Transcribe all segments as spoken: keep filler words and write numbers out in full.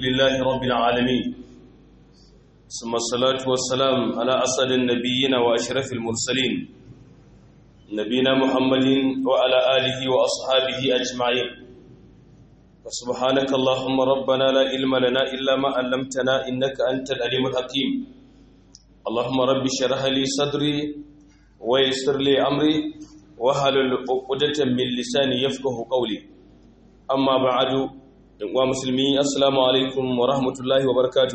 لله رب العالمين ثم الصلاة والسلام على أسد النبيين وأشرف المرسلين نبينا محمد وعلى آله وأصحابه أجمعين وسبحانك اللهم ربنا لا علم لنا إلا ما علمتنا إنك أنت العليم الحكيم اللهم رب اشرح لي صدري ويسر لي أمري واحلل عقدة من لساني يفقه قولي أما بعد wa musulmi assalamu alaikum wa rahmatullahi wa barakatuh.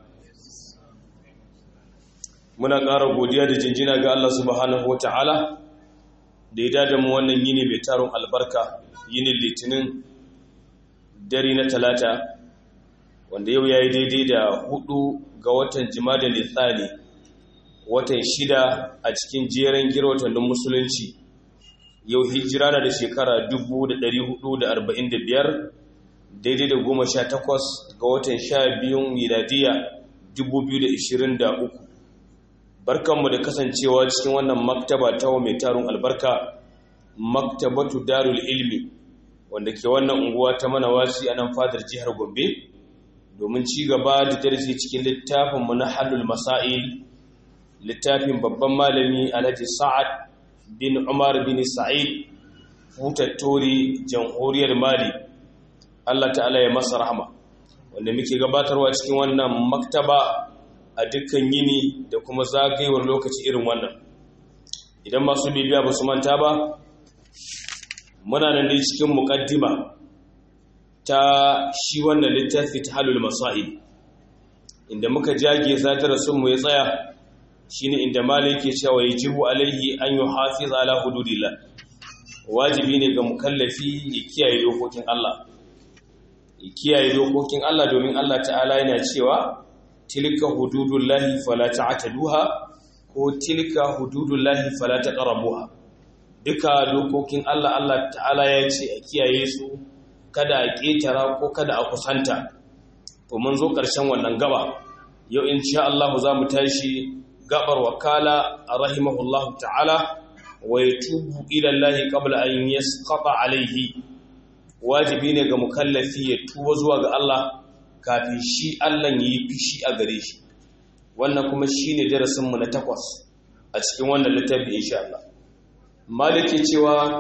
Muna ƙara godiya da jinjina ga Allah subhanahu wata'ala da ya dada mu wannan yini mai taron albarka, yinin litinin dare na talata wanda yau yayi daidai da hudu ga watan Jumada Lithani, watan shida a cikin jeren girwatannin musulunci. Yau hijira na da shekara dubu da ɗari hudu da arba'in da biyar daidai da goma sha takwas ga watan sha biyun miladiya dubu biyu da ishirin da uku. Barkanmu da kasancewa cikin wannan maktaba ta mai tarun albarka, maktabatu darul ilmi, wanda ke wannan unguwa ta Manawasi a nan fadar jihar Gombe, domin ci gaba da darasi cikin littafinmu na Halul Masail, littafin babban malami Alhaji Sa'ad bin Umar bin Sa'id Futattori, jamhuriyar Mali. Allah ta'ala ya masa rahama, wanda muke gabatarwa cikin wannan maktaba a dukkan yini da kuma zagayewar lokaci irin wannan. Idan masu bibiya ba su manta ba, muna nan dai cikin muqaddima ta shi wannan littafi ta Halul Masail, inda muka jage zatar sun mu ya tsaya shine inda malai yake cewa yajibu alaihi an yuhafiz ala hududillah. Wajibi ne ga mukallafi ya kiyaye dokokin Allah. kiyaye dokokin Allah, domin Allah ta'ala yana cewa tilka hududullahi fala ta'taduha ko tilka hududullahi fala taqrabuha. Duka dokokin Allah Allah ta'ala ya ce a kiyaye su, kada a ketara ko kada a kusanta. To mun zo ƙarshen wannan gaba. Yau insha Allah za mu tashi gabar wakala rahimahullahu ta'ala wa yatubu ila Allah qabla an yasqata alayhi. Wajibi ne ga mukallafi ya tuba zuwa ga Allah kafin shi Allah ya yi fishi a gare shi. Wannan kuma shi ne darasinmu na takwas a cikin wannan littafi insha Allah. Maliki cewa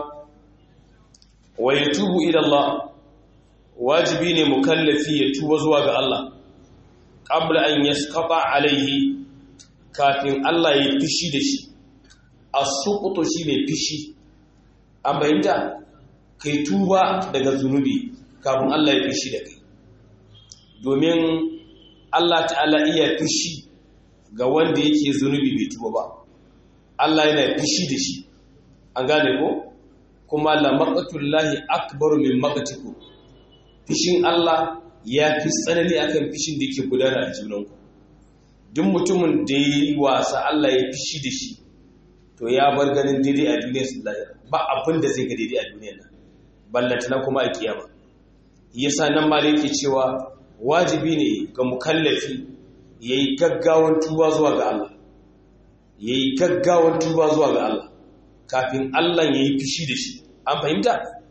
wa yatubu ila Allah, wajibi ne mukallafi ya tuba zuwa ga Allah qabla an yasqata alaihi, kafin Allah ya yi fishi da shi. As-suqtu shine fishi. An bayyana kai tuba daga zunubi kafin Allah ya fishi da kai, domin Allah ta'ala iya fishi ga wanda yake zunubi bai tuba ba. Allah yana fishi da shi, an gane ko? Kuma la maqatullahi akbaru min maqatikum. Fishin Allah ya fi tsanani akan fishin da yake gudana a junanku. Duk mutumin da yi wasa Allah ya fishi da shi, to ya bar ganin daidai a duniyar sallallahu, ba abin da zai ga daidai a duniyar nan, ballatana kuma a kiyama. Yasa nan ma yake cewa wajibi ne ga mukallafi yayi gaggawan tuba zuwa ga Allah, yayi gaggawan tuba zuwa ga Allah kafin Allah yayi fishi da shi. An fahimta?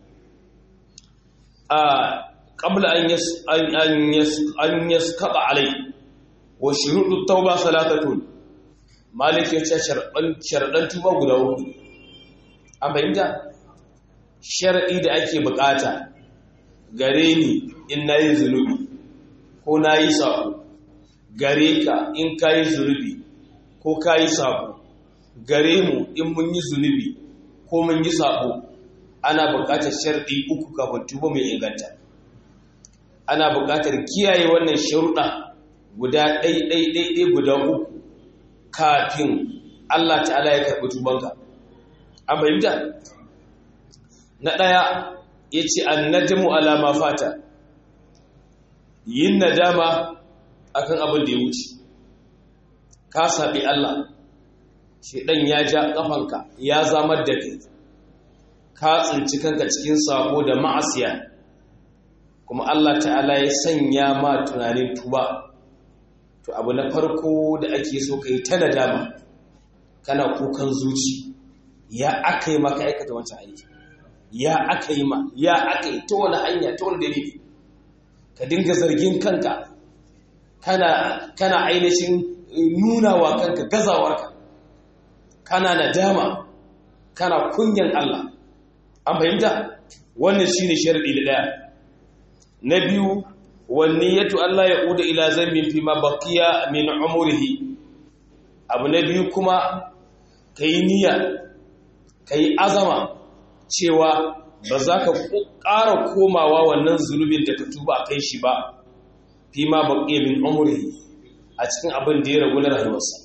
A qabla an yas an yas an yaskaba alai wa shurutut tauba salatatun. Malik ya ce sharɗan sharɗan tuba guda uku. An fahimta? Shar'i da ake bukata gare ni in nayi zunubi ko nayi sabo, gare ka in kayi zunubi ko kayi sabo, gare mu in mun yi zunubi ko mun yi sabo, ana bukatar shar'i uku kafin tuba mai inganta. Ana bukatar kiyaye wannan sharuɗa guda ɗai ɗai ɗai ɗai guda uku kafin Allah ta'ala ya karɓi tubanka. An fahimta? Na ɗaya ya ce an najamu alama fata, yin nadama akan abin da ya wuce. Ka saɓi Allah, shaiɗan ya ja ƙafanka ya zamar da kai, ka tsinci kanka cikin sabo da ma'asiya, kuma Allah ta'ala ya sanya ma tunanin tuba. To abu na farko da ake so ka yi ta nadama, kana kukan zuci, ya aka yi maka aikata wancan aiki, ya aka yi ma, ya aka yi ta wani hanya, ta wani dalili. ka dinga zargin kanka kana kana ainihin nuna wa kanka gazawarka kana nadama kana kunyan Allah an fahimta wannan shine sharadi da daya na biyu wanniyatu Allah ya uda ila zambin fi ma baqiya min umrihi abu na biyu kuma kai niyya kai azama cewa ba za ka ƙara komawa wannan zunubin da ka tuba a kai shi ba fi ma baqiya min umrihi a cikin abin da ya ragu na rayuwarsa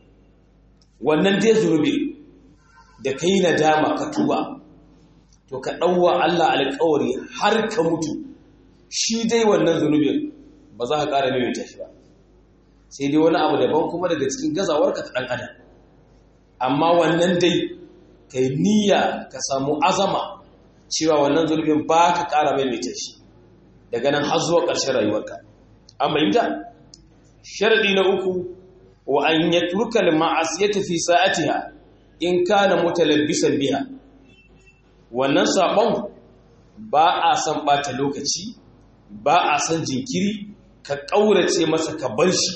wannan dai zunubi da kai nadama ka tuba to ka ɗauwa Allah alƙawari har ka mutu shi dai wannan zunubin ba za ka ƙara maimaita shi ba sai dai wani abu daban kuma daga cikin gazawarka ta ɗan adam amma wannan dai kai niyya ka samu azama cewa wannan zunubin ba ka ƙara maimaita shi daga nan har zuwa ƙarshen rayuwarka an bayyana sharadi na uku wa an yatruka al-ma'asiyata fi sa'atiha in kana mutalabbisan biha wannan sabon ba a san bata lokaci ba a san jinkiri ka kaurace masa ka bar shi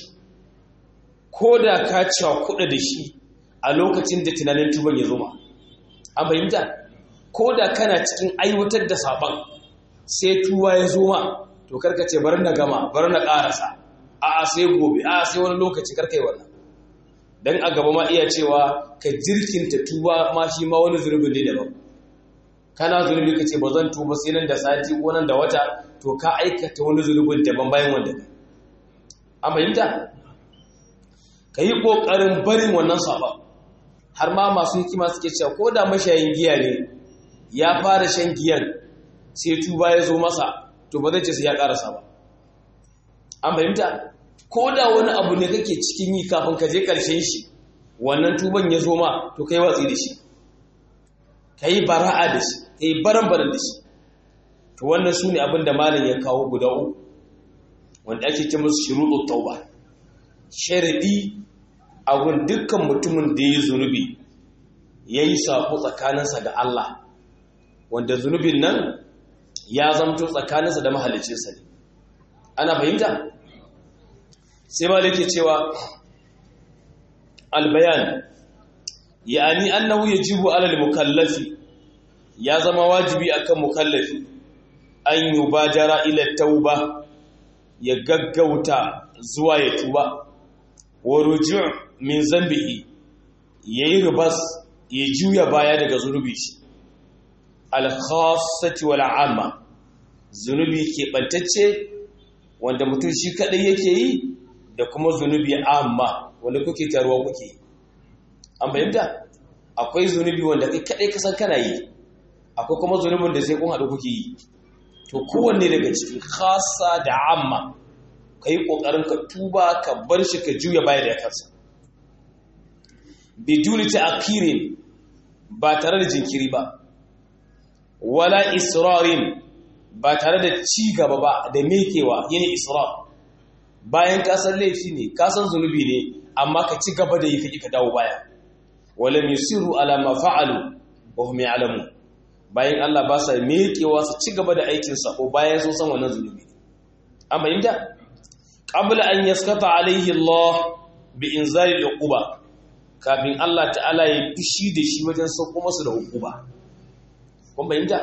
koda ka cewa kuɗa da shi a lokacin da tunanin tuban ya zo ma an fahimta koda kana cikin aiwatar da sabon sai tuwa ya zo ma to karka ce bar na gama bar na karasa a'a sai gobe a'a sai wani lokaci karkai wannan dan a gaba ma iya cewa ka jirkinta tuba ma shi ma wani zunubin ne daban kana zunubi kace ba zan tuba sai nan da sati ko nan da wata to ka aikata wani zunubin daban bayan wanda an fahimta kai kokarin barin wannan saba har ma masu hikima suke cewa ko da mashayin giya ne ya fara shan giyan sai tuba ya zo masa to ba zai ce sai ya karasa ba an fahimta ko da wani abu ne kake cikin yi kafin ka je ƙarshen shi wannan tuban ya zo ma to kai watsi da shi ka yi bara'a da shi ka yi baran-baran da shi to wannan su ne abin da malin ya kawo guda uku wanda ake ce musu shuruɗu tauba sharaɗi a gun dukkan mutumin da ya yi zunubi ya yi sako tsakaninsa da Allah wanda zunubin nan ya zamto tsakaninsa da mahalicinsa ne ana fahimta sai ma yake cewa albayan yani annahu yajibu ala almukallafi ya zama wajibi akan mukallafi an yubadara ila tauba ya gaggauta zuwa ya tuba wa ruju' min zambihi yayi ribas ya juya baya daga zunubi shi al-khassati wal 'amma zunubi ke bantacce wanda mutum shi kadai yake yi da kuma zunubi amma wanda kuke taruwa kuke yi an bayyana akwai zunubi wanda kai kadai ka san kana yi akwai kuma zunubin da sai kun hadu kuke yi to kowanne daga cikin khassa da amma kai kokarin ka tuba ka bar shi ka juya baya da kansa biduni ta'kirin ba tare da jinkiri ba wala israrin ba tare da ci gaba ba da mekewa yene israr bayan ka san laifi ne ka san zunubi ne amma ka ci gaba da yi ka ka dawo baya wala yusiru ala ma fa'alu wa hum ya'lamun bayan Allah ba sa mekewa su ci gaba da aikin sa ko bayan sun san wannan zunubi amma inda qabla an yaskata alaihi Allah bi inzali al-uquba kafin Allah ta'ala ya fishi da shi wajen sauko masa da uquba kun bayyana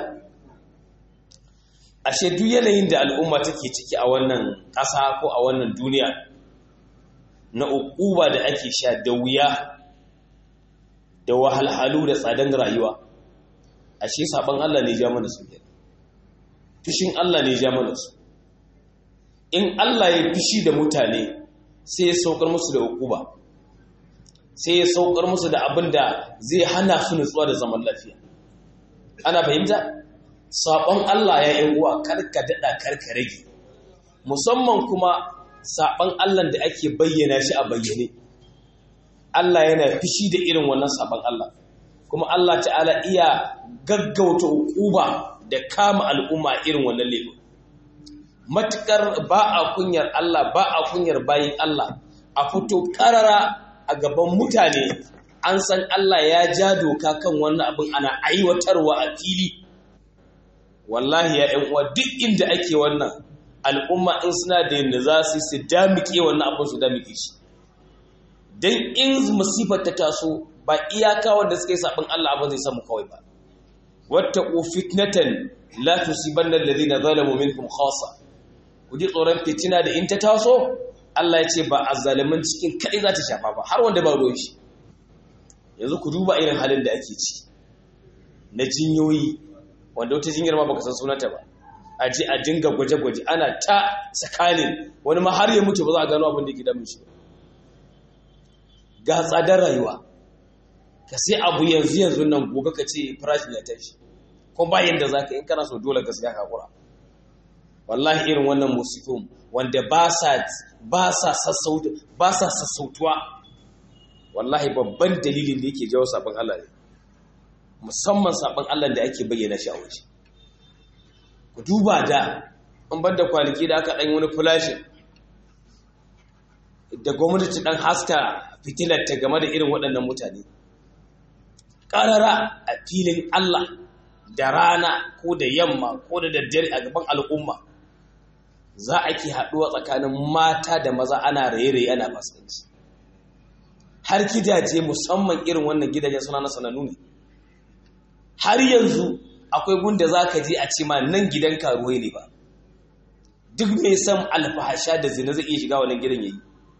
ashe duk yanayin da al'umma take ciki a wannan ƙasa ko a wannan duniya na uquba da ake sha da wuya da wahalhalu da tsadan rayuwa ashe saban Allah ne ja mana su fishin Allah ne ja mana su in Allah ya fishi da mutane sai ya saukar musu da uquba sai ya saukar musu da abin da zai hana su nutsuwa da zaman lafiya ana fahimta saɓon Allah ya yi uwa karka daɗa karka rage musamman kuma saɓon Allah da ake bayyana shi a bayyane Allah yana fishi da irin wannan saɓon Allah kuma Allah ta'ala iya gaggauta uquba da kama al'umma irin wannan laifin matukar ba a kunyar Allah ba a kunyar bayin Allah a fito karara a gaban mutane an san Allah ya ja doka kan wannan abin ana aiwatarwa a fili wallahi ya ƴan uwa duk inda ake wannan al'umma in suna da yadda za su su damike wannan abin su damike shi don in musifar ta taso ba iyaka wanda suka yi saɓin Allah abin zai samu kawai ba wata ku fitnatan la tusibanna alladhina zalamu minkum khassa ku ji tsoron fitina da in ta taso Allah ya ce ba azzalimin cikin kadai za ta shafa ba har wanda ba ruwan shi yanzu ku duba irin halin da ake ci na jinyoyi wanda wata jinyar ma baka san sunanta ba a ji a dinga gwaje-gwaje ana ta tsakanin wani ma har ya mutu ba za a gano abin da ke damun shi ga tsadar rayuwa ka sai abu yanzu yanzu nan gobe ka ce farashin ya tashi ko bayan da zaka in kana so dole gaskiya ka kura wallahi irin wannan musifin wanda ba sa ba sa sassauta ba sa sassautuwa wallahi babban dalilin da yake jawo sabon Allah ne musamman sabon Allah da ake bayyana shi a waje ku duba da an banda kwanaki da aka dan wani flashin da gwamnati dan haska fitilar ta game da irin waɗannan mutane ƙarara a filin Allah da rana ko da yamma ko da daddare a gaban al'umma za a ke haɗuwa tsakanin mata da maza ana raye-raye ana masanci har gidaje musamman irin wannan gidajen suna na sanannu ne har yanzu akwai gunda za ka je a ce ma nan gidan karuwai ne ba duk mai san alfahasha da zina zai iya shiga wannan gidan yayi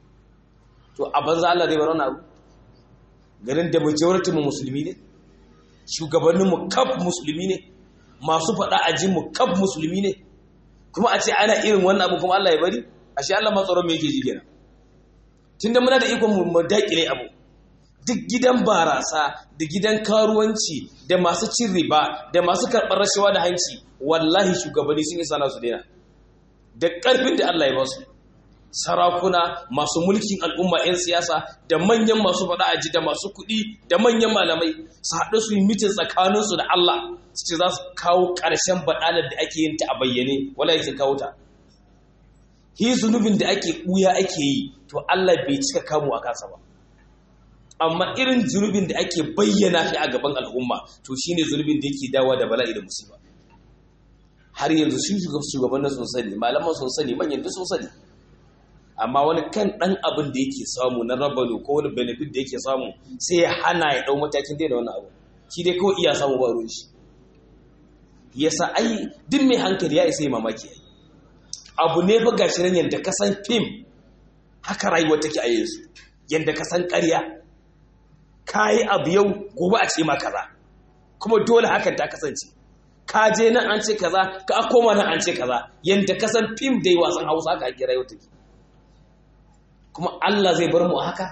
to a banza Allah zai bar wani abu garin da majority mu musulmi ne shugabannin mu kaf musulmi ne masu faɗa ajin mu kaf musulmi ne kuma a ce ana irin wannan abu kuma Allah ya bari ashe Allah ma tsaron me yake ji kenan tunda muna da ikon mu dakile abu duk gidan barasa da gidan karuwanci da masu cin riba da masu karɓar rashawa da hanci wallahi shugabanni sun isa na su daina da ƙarfin da Allah ya ba su sarakuna masu mulkin al'umma 'yan siyasa da manyan masu faɗa aji da masu kuɗi da manyan malamai su haɗu su yi mitin tsakaninsu da Allah su ce za su kawo ƙarshen baɗalar da ake yin ta a bayyane wala yake kawo ta hi zunubin da ake ɓuya ake yi to Allah bai cika kamu a kansa ba amma irin zunubin da ake bayyana shi a gaban al'umma to shine zunubin da yake dawa da bala'i da musiba har yanzu sun shugabannin sun sani malaman sun sani manyan duk sun sani amma wani kan ɗan abin da yake samu na rabano ko wani benefit da yake samu sai ya hana ya ɗau matakin daina wannan abu shi dai kawai iya samu ba ruwan shi yasa ai duk mai hankali ya isa yi mamaki ai abu ne fa gashi nan yanda ka san fim haka rayuwar take a yanzu yanda ka san ƙarya kayi abu yau gobe a ce ma kaza kuma dole hakan ta kasance ka je nan an ce kaza ka koma nan an ce kaza yanda ka san fim dai wasan Hausa haka ake rayuwar take kuma Allah zai bar mu haka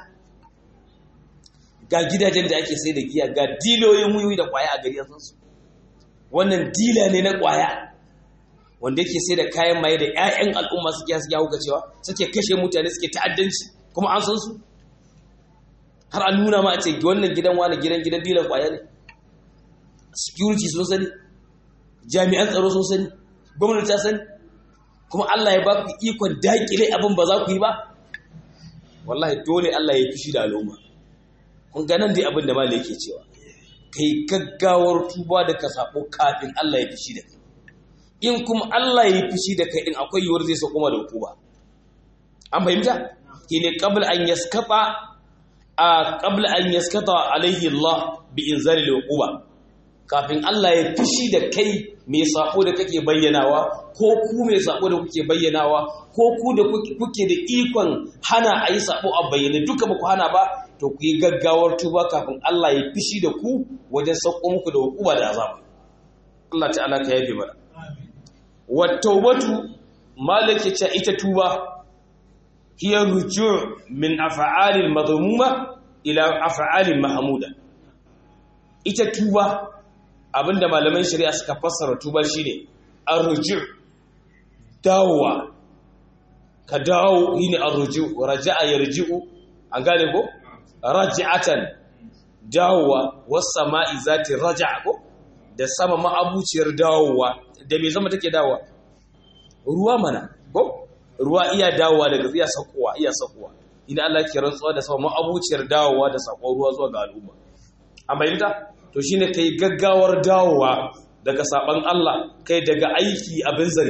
ga gidajen da ake sai da giya ga diloyin wuyi da kwaya a gari a sansu wannan dila ne na kwaya wanda yake sai da kayan maye da ƴaƴan al'umma suke suke hauka cewa suke kashe mutane suke ta'addanci kuma an san su har an nuna ma a ce wannan gidan wani gidan gidan dilan kwaya ne security sun sani jami'an tsaro sun sani gwamnati ta sani kuma Allah ya ba ku ikon dakile abin ba za ku yi ba wallahi dole Allah ya fishi da al'umma kun ga nan dai abin da malai yake cewa kai gaggawar tuba da ka sabo kafin Allah ya fishi da kai in kuma Allah ya fishi da kai din akwai yiwuwar zai sauko da hukuma an fahimta kine qabla an yaskata a qabla an yaskata alaihi Allah bi inzali al-uquba kafin Allah ya fishi da kai mai sako da kake bayyanawa ko ku mai sako da kuke bayyanawa ko ku da kuke da ikon hana a yi sabo a bayyane duka ba ku hana ba to ku yi gaggawar tuba kafin Allah ya fishi da ku wajen sauko muku da hukuma da azaba Allah ta'ala ka yabe mana wa tawbatu malaki ta ita tuba hiya ruju' min af'alil madhmuma ila af'alil mahmuda ita tuba abinda malaman shari'a suka fassara tuba shine arruju' dawowa ka dawo yini arruju' raja'a yarji'u an gane ko raj'atan dawowa was sama'i zati raja'a ko da sama ma'abuciyar dawowa da me zama take dawowa ruwa mana ko ruwa iya dawowa daga iya sakowa iya sakowa idan Allah ke rantsuwa da sama ma'abuciyar dawowa da sakon ruwa zuwa ga al'umma amma yinta to shine kai gaggawar dawowa daga saban Allah kai daga aiki abin zargi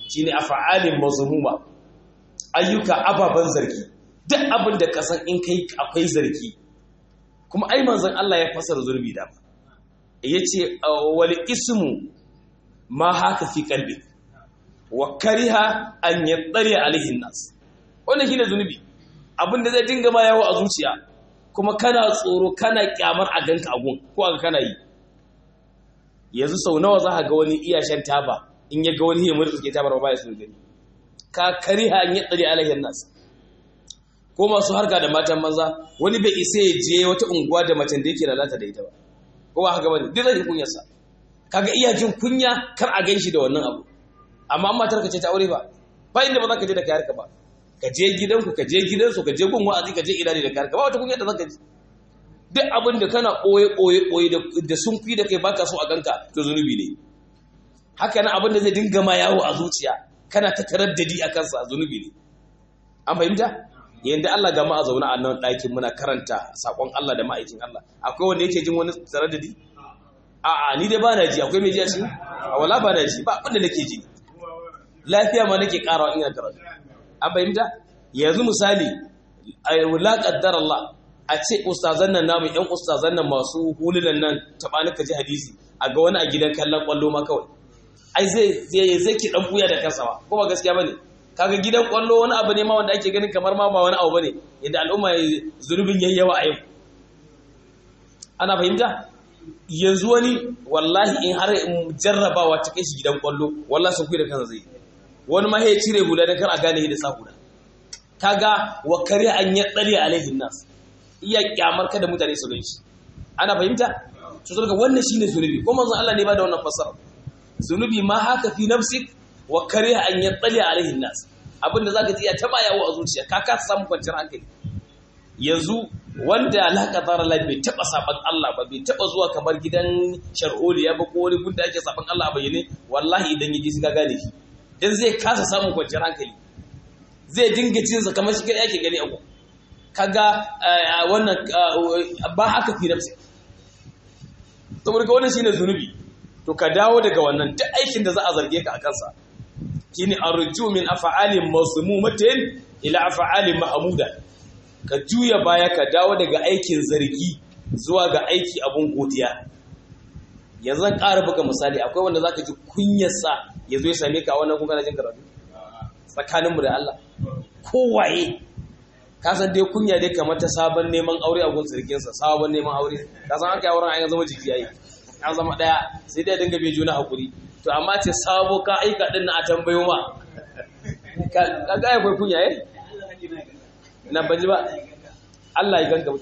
shine af'alin mazmuma ayyuka ababan zargi duk abin da ka san in kai akwai zargi kuma ai manzon Allah ya fasara zurbi da yace wal ismu ma haka fi qalbi wa kariha an yattari alaihi nas wannan shine zunubi abin da zai dinga ma yawo a zuciya kuma kana tsoro kana kyamar a ganka agun ko aka kana yi yanzu sau nawa za ka ga wani iya shan taba in ya ga wani ya murza ke tabar ba ya sun gani ka kariha an yattari alaihi nas ko masu harka da matan maza wani bai isa ya je wata unguwa da macen da yake lalata da ita ba ko ba haka bane duk zai kunyarsa kaga iya jin kunya kar a ganshi da wannan abu amma amma matar ka ce ta aure ba ba inda ba za ka je da kayar ka ba ka je gidanku ka je gidansu ka je gun wa'azi ka je ina ne da kayar ka ba wata kunya da zaka ji duk abin da kana koye koye koye da sun fi da kai baka so a ganka to zunubi ne haka nan abin da zai dinga ma yawo a zuciya kana ta taraddadi a kansa zunubi ne an fahimta yanda Allah ga mu a zauna a nan ɗakin muna karanta sakon Allah da ma'aikin Allah akwai wanda yake jin wani taraddadi a'a ni dai ba na ji akwai mai ji a cikin a wala ba na ji ba abin da nake ji lafiya ma nake karawa ina karatu an fahimta yanzu misali la qaddar Allah a ce ustazan nan namu ƴan ustazan nan masu hulunan nan tabani ka ji hadisi a ga wani a gidan kallon kwallo ma kawai ai zai zai zai ki dan buya da kansa ba ko ba gaskiya bane kaga gidan kwallo wani abu ne ma wanda ake ganin kamar ma ba wani abu bane yadda al'umma zunubin yayyawa a yau ana fahimta yanzu wani wallahi in har jarrabawa ta kai shi gidan kwallo wallahi sun kuyi da kansa zai wani ma ya cire hula da kar a gane da sa hula kaga wa kare an ya tsare alaihin nas iya kyamar kada mutane su gan shi ana fahimta to saboda wannan shine zunubi ko manzon Allah ne ba da wannan fasara zunubi ma haka fi nafsik wa kare an ya tsare alaihin nas abinda zaka ji ya taba yawo a zuciya ka ka samu kwanciyar hankali yanzu wanda alaka tsara lai bai taba saban Allah ba bai taba zuwa kamar gidan sharholiya ba ko wani gunda ake saban Allah a bayyane wallahi idan yaji sai ka gane shi dan zai kasa samun kwanciyar hankali zai dinga cin sa kamar shi kai yake gani abu kaga wannan ba haka fi nafsi saboda ga wannan shine zunubi to ka dawo daga wannan duk aikin da za a zarge ka akan sa shine arju min af'alin masmumatin ila af'alin mahmuda ka juya baya ka dawo daga aikin zargi zuwa ga aiki abun godiya yanzu zan ƙara buga misali akwai wanda zaka ji kunyarsa yazo ya same ka wannan kun kana jin karatu tsakaninmu da Allah kowaye ka san dai kunya dai kamar ta sabon neman aure a gun sirkin sa sabon neman aure ka san aka yi auren an zama jiki yayi an zama daya sai dai dinga bai juna hakuri to amma ce sabo ka aika din na a tambayo ma ka ga akwai kunya eh na baji ba Allah ya ganka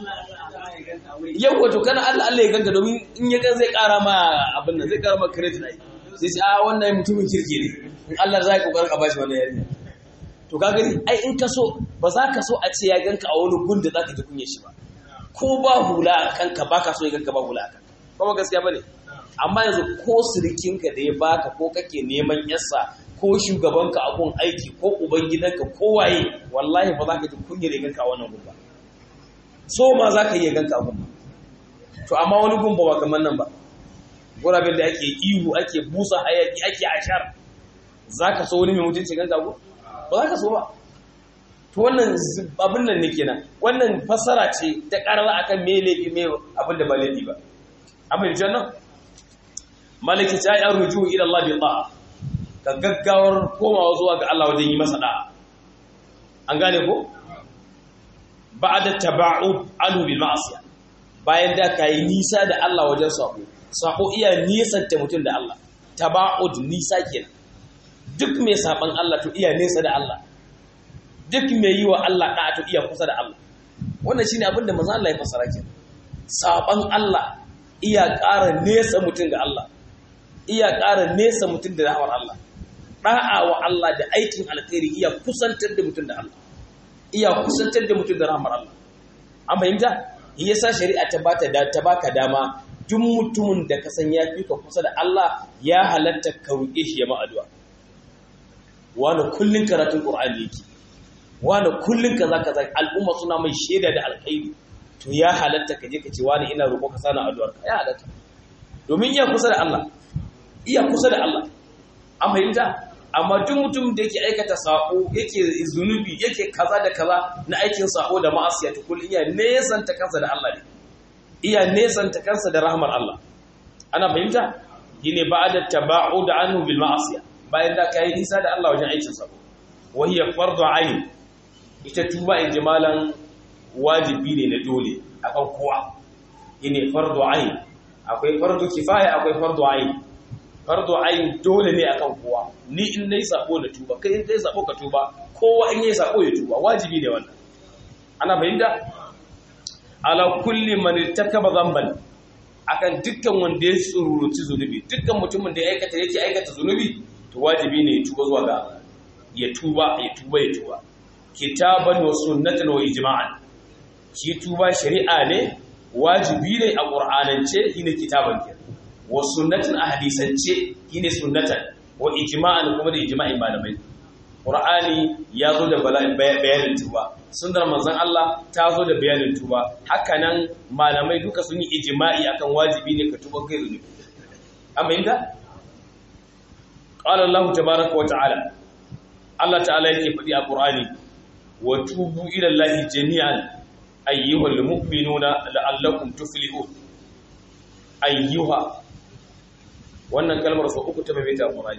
yau wato kana Allah Allah ya ganka domin in ya gan zai kara ma abin nan zai kara ma credit ai sai sai a wannan mutumin kirki ne in Allah zai kokarin ka bashi wannan yarinya to ka gani ai in ka so ba za ka so a ce ya ganka a wani gun da za ka ji kunyar shi ba ko ba hula a kanka ba ka so ya ganka ba hula a kanka kuma gaskiya ba ne amma yanzu ko sirikinka da ya baka ko kake neman yarsa ko shugabanka a gun aiki ko ubangidanka ko waye wallahi ba za ka ji kunyar ya ganka a wannan gun ba so ma za ka iya ganka a gun ba to amma wani gun ba kamar nan ba gurabin da ake ihu ake busa hayaki ake ashar za ka so wani mai mutunci ganka gun ba za ka so ba to wannan abin nan ne kenan wannan fasara ce ta karara akan me laifi me abin da ba laifi ba amma yanzu nan malaki ta yi ruju ila Allah bi ta'a ka gaggawar komawa zuwa ga Allah wajen yi masa da'a an gane ko ba'da taba'ud anhu bil ma'siyah bayan da kai nisa da Allah wajen sako sako iya nisanta mutum da Allah taba'ud nisa kenan duk mai saban Allah to iya nesa da Allah duk mai yi wa Allah da'a to iya kusa da Allah wannan shine abin da manzo Allah ya fasara kenan saban Allah iya ƙara nesa mutum ga Allah iya ƙara nesa mutum da rahmar Allah da'a wa Allah da aikin alkhairi iya kusantar da mutum da Allah iya kusantar da mutum da rahmar Allah an fahimta yasa shari'a ta bata da ta baka dama duk mutumin da ka san ya fi ka kusa da Allah ya halatta ka roƙe shi ya ma addu'a wani kullun karatun Qur'ani yake wani kullun kaza kaza al'umma suna mai shaida da alkhairi to ya halatta ka je ka ce wani ina roƙo ka sana addu'ar ka ya halatta domin iya kusa da Allah iya kusa da Allah an fahimta amma duk mutum da yake aikata sako yake zunubi yake kaza da kaza na aikin sako da ma'asiya to kullun iya nesanta kansa da Allah ne iya nesanta kansa da rahmar Allah ana fahimta shine ba'da taba'ud anhu bil ma'asiya bayan da kai nisa da Allah wajen aikin sako wa hiya fardu ayn ita tuba ijmalan wajibi ne na dole akan kowa shine fardu ayn akwai fardu kifaya akwai fardu ayn fardu ayn dole ne akan kowa ni in nayi sako na tuba kai in dai sako ka tuba kowa in yayi sako ya tuba wajibi ne wannan ana fahimta ala kulli man irtakaba dhanban akan dukkan wanda ya tsururuci zunubi dukkan mutumin da ya aikata yake aikata zunubi to wajibi ne ya tuba zuwa ga ya tuba ya tuba ya tuba kitaban wa sunnatan wa ijma'an shi tuba shari'a ne wajibi ne a qur'anance shine kitaban ke wa sunnatin a hadisance shine sunnatan wa ijma'an kuma da ijma'in malamai qur'ani ya zo da bayanin tuba sunnar manzon Allah ta zo da bayanin tuba hakanan malamai duka sun yi ijma'i akan wajibi ne ka tuba kai zunubi amma inda qala Allah tabaaraka wa ta'ala Allah ta'ala yake faɗi a qur'ani wa tubu ila Allah jami'an ayyuhal mu'minuna la'allakum tuflihun ayyuha wannan kalmar sau uku ta maimaita qur'ani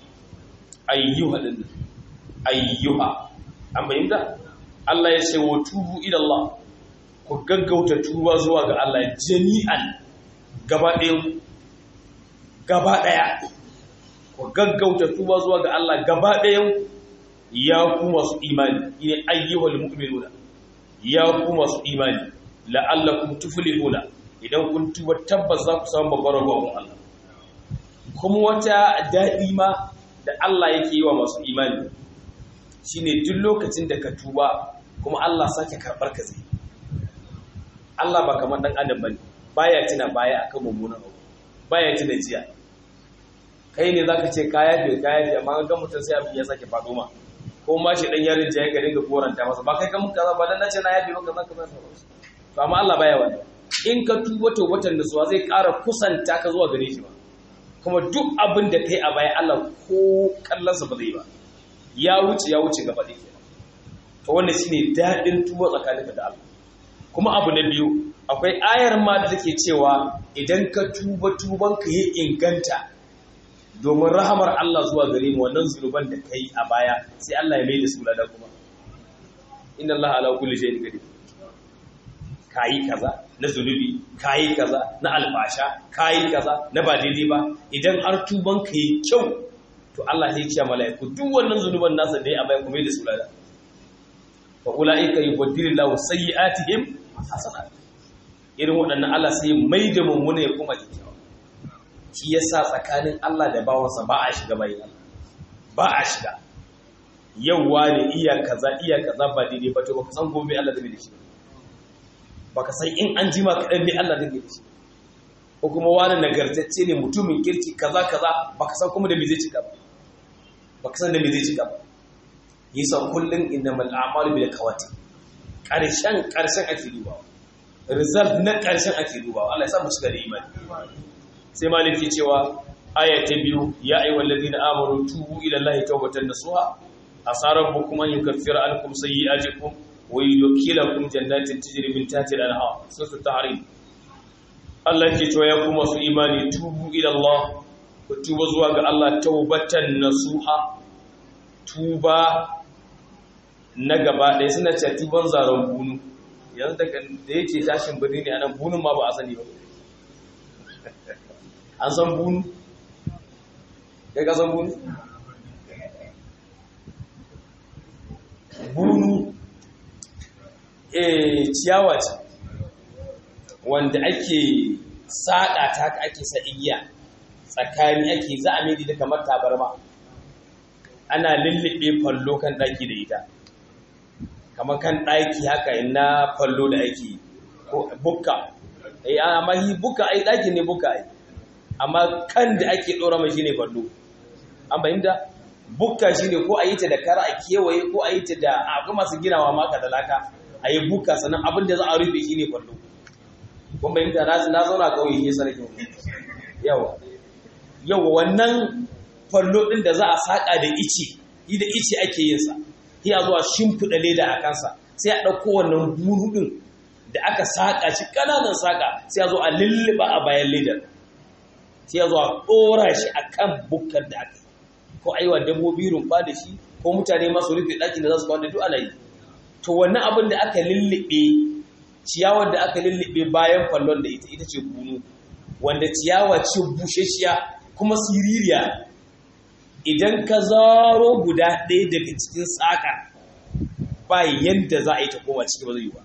ayyuha din ayyuha an bayyana Allah ya ce wa tubu ila Allah ku gaggauta tuba zuwa ga Allah jami'an gaba ɗaya gaba ɗaya ku gaggauta tuba zuwa ga Allah gaba ɗaya ya ku masu imani ne ayyuhal mu'minuna ya ku masu imani la'allakum tuflihuna idan kun tuba tabbas za ku samu babbar rabon Allah kuma wata daɗi ma da Allah yake yi wa masu imani shine duk lokacin da ka tuba kuma Allah sake karɓar ka zai Allah ba kamar ɗan adam bane baya tuna baya akan mummunan abu baya tuna jiya kai ne zaka ce kaya bai kaya bai amma ga mutum sai abin ya sake faɗo ma ko ma shi dan yarin jaye ka dinga koranta masa ba kai ka mun kaza ba dan nace na yabi maka zaka masa to amma Allah baya wanda in ka tuba to watan nasuwa zai ƙara kusanta ka zuwa gare shi ba kuma duk abin da kai a baya Allah ko kallansa ba zai ba ya wuce ya wuce gaba ɗaya to wannan shine dadin tuba tsakaninka da Allah kuma abu na biyu akwai ayar ma da take cewa idan ka tuba tuban ka yi inganta domin rahamar Allah zuwa gare mu wannan zunuban da kai a baya sai Allah ya mai da su lada kuma inna Allah ala kulli shay'in qadir kayi kaza na zunubi kayi kaza na albasha kayi kaza na ba daidai ba idan har tuban ka yi kyau to Allah sai ya ce mala'iku duk wannan zunuban nasa da ya baya kuma da su lada fa ulaika yubaddilullahu sayyi'atihim hasanat irin waɗannan Allah sai mai da mummuna ya kuma kyakkyawa shi yasa tsakanin Allah da bawansa ba a shiga bayin Allah ba a shiga yauwa ne iya kaza iya kaza ba daidai ba to baka san gobe Allah zai da shi baka san in an jima kaɗan ne Allah zai da shi ko kuma wani nagartacce ne mutumin kirki kaza kaza baka san kuma da me zai cika ba baka san da me zai cika ba yasa kullun innamal a'malu bil kawati karshen karshen ake dubawa result na karshen ake dubawa Allah ya sa mu shiga da imani sai maliki cewa aya ta biyu ya ayyuhal ladina amanu tubu ila Allahi tawbatan nasuha asarabukum an yukaffira ankum sayyi'atikum wa yudkhilakum jannatin tajri min tahtiha al-anhar suratul tahrim Allah ke cewa ya kuma su imani tubu ila Allah ku tuba zuwa ga Allah tawbatan nasuha tuba na gaba ɗaya suna cewa tuban zaron bunu yanzu daga da yake tashin birni ne anan bunun ma ba a sani ba an san bunu kai ka san bunu bunu eh ciyawa ce wanda ake saƙa ta haka ake sa igiya tsakani ake za a mai da kamar tabarma ana lullube fallo kan ɗaki da ita kamar kan ɗaki haka ina fallo da ake ko bukka eh amma hi bukka ai ɗaki ne bukka ai amma kan da ake ɗora mai shine fallo an bayyana bukka shine ko a yi ta da kara a kewaye ko a yi ta da abu masu ginawa maka da laka a yi bukka sannan abin da za a rufe shine fallo kun bayyana na na zauna kauye ke sarki yawa yawa wannan fallo ɗin da za a saƙa da ice yi da ice ake yin sa sai a zuwa shimfiɗa leda a kansa sai a ɗauko wannan buru ɗin da aka saƙa shi ƙananan saƙa sai a zo a lulluɓa a bayan ledar sai a zo a ɗora shi a kan bukkar da aka ko aiwa dabbobi rumfa da shi ko mutane masu rufe ɗakin da za su kwana duk ana yi to wannan abin da aka lullube ciyawar da aka lullube bayan fallon da ita ita ce bunu wanda ciyawa ce bushashiya kuma siririya idan ka zaro guda ɗaya daga cikin tsaka ba yadda za a yi ta koma ciki ba zai yi ba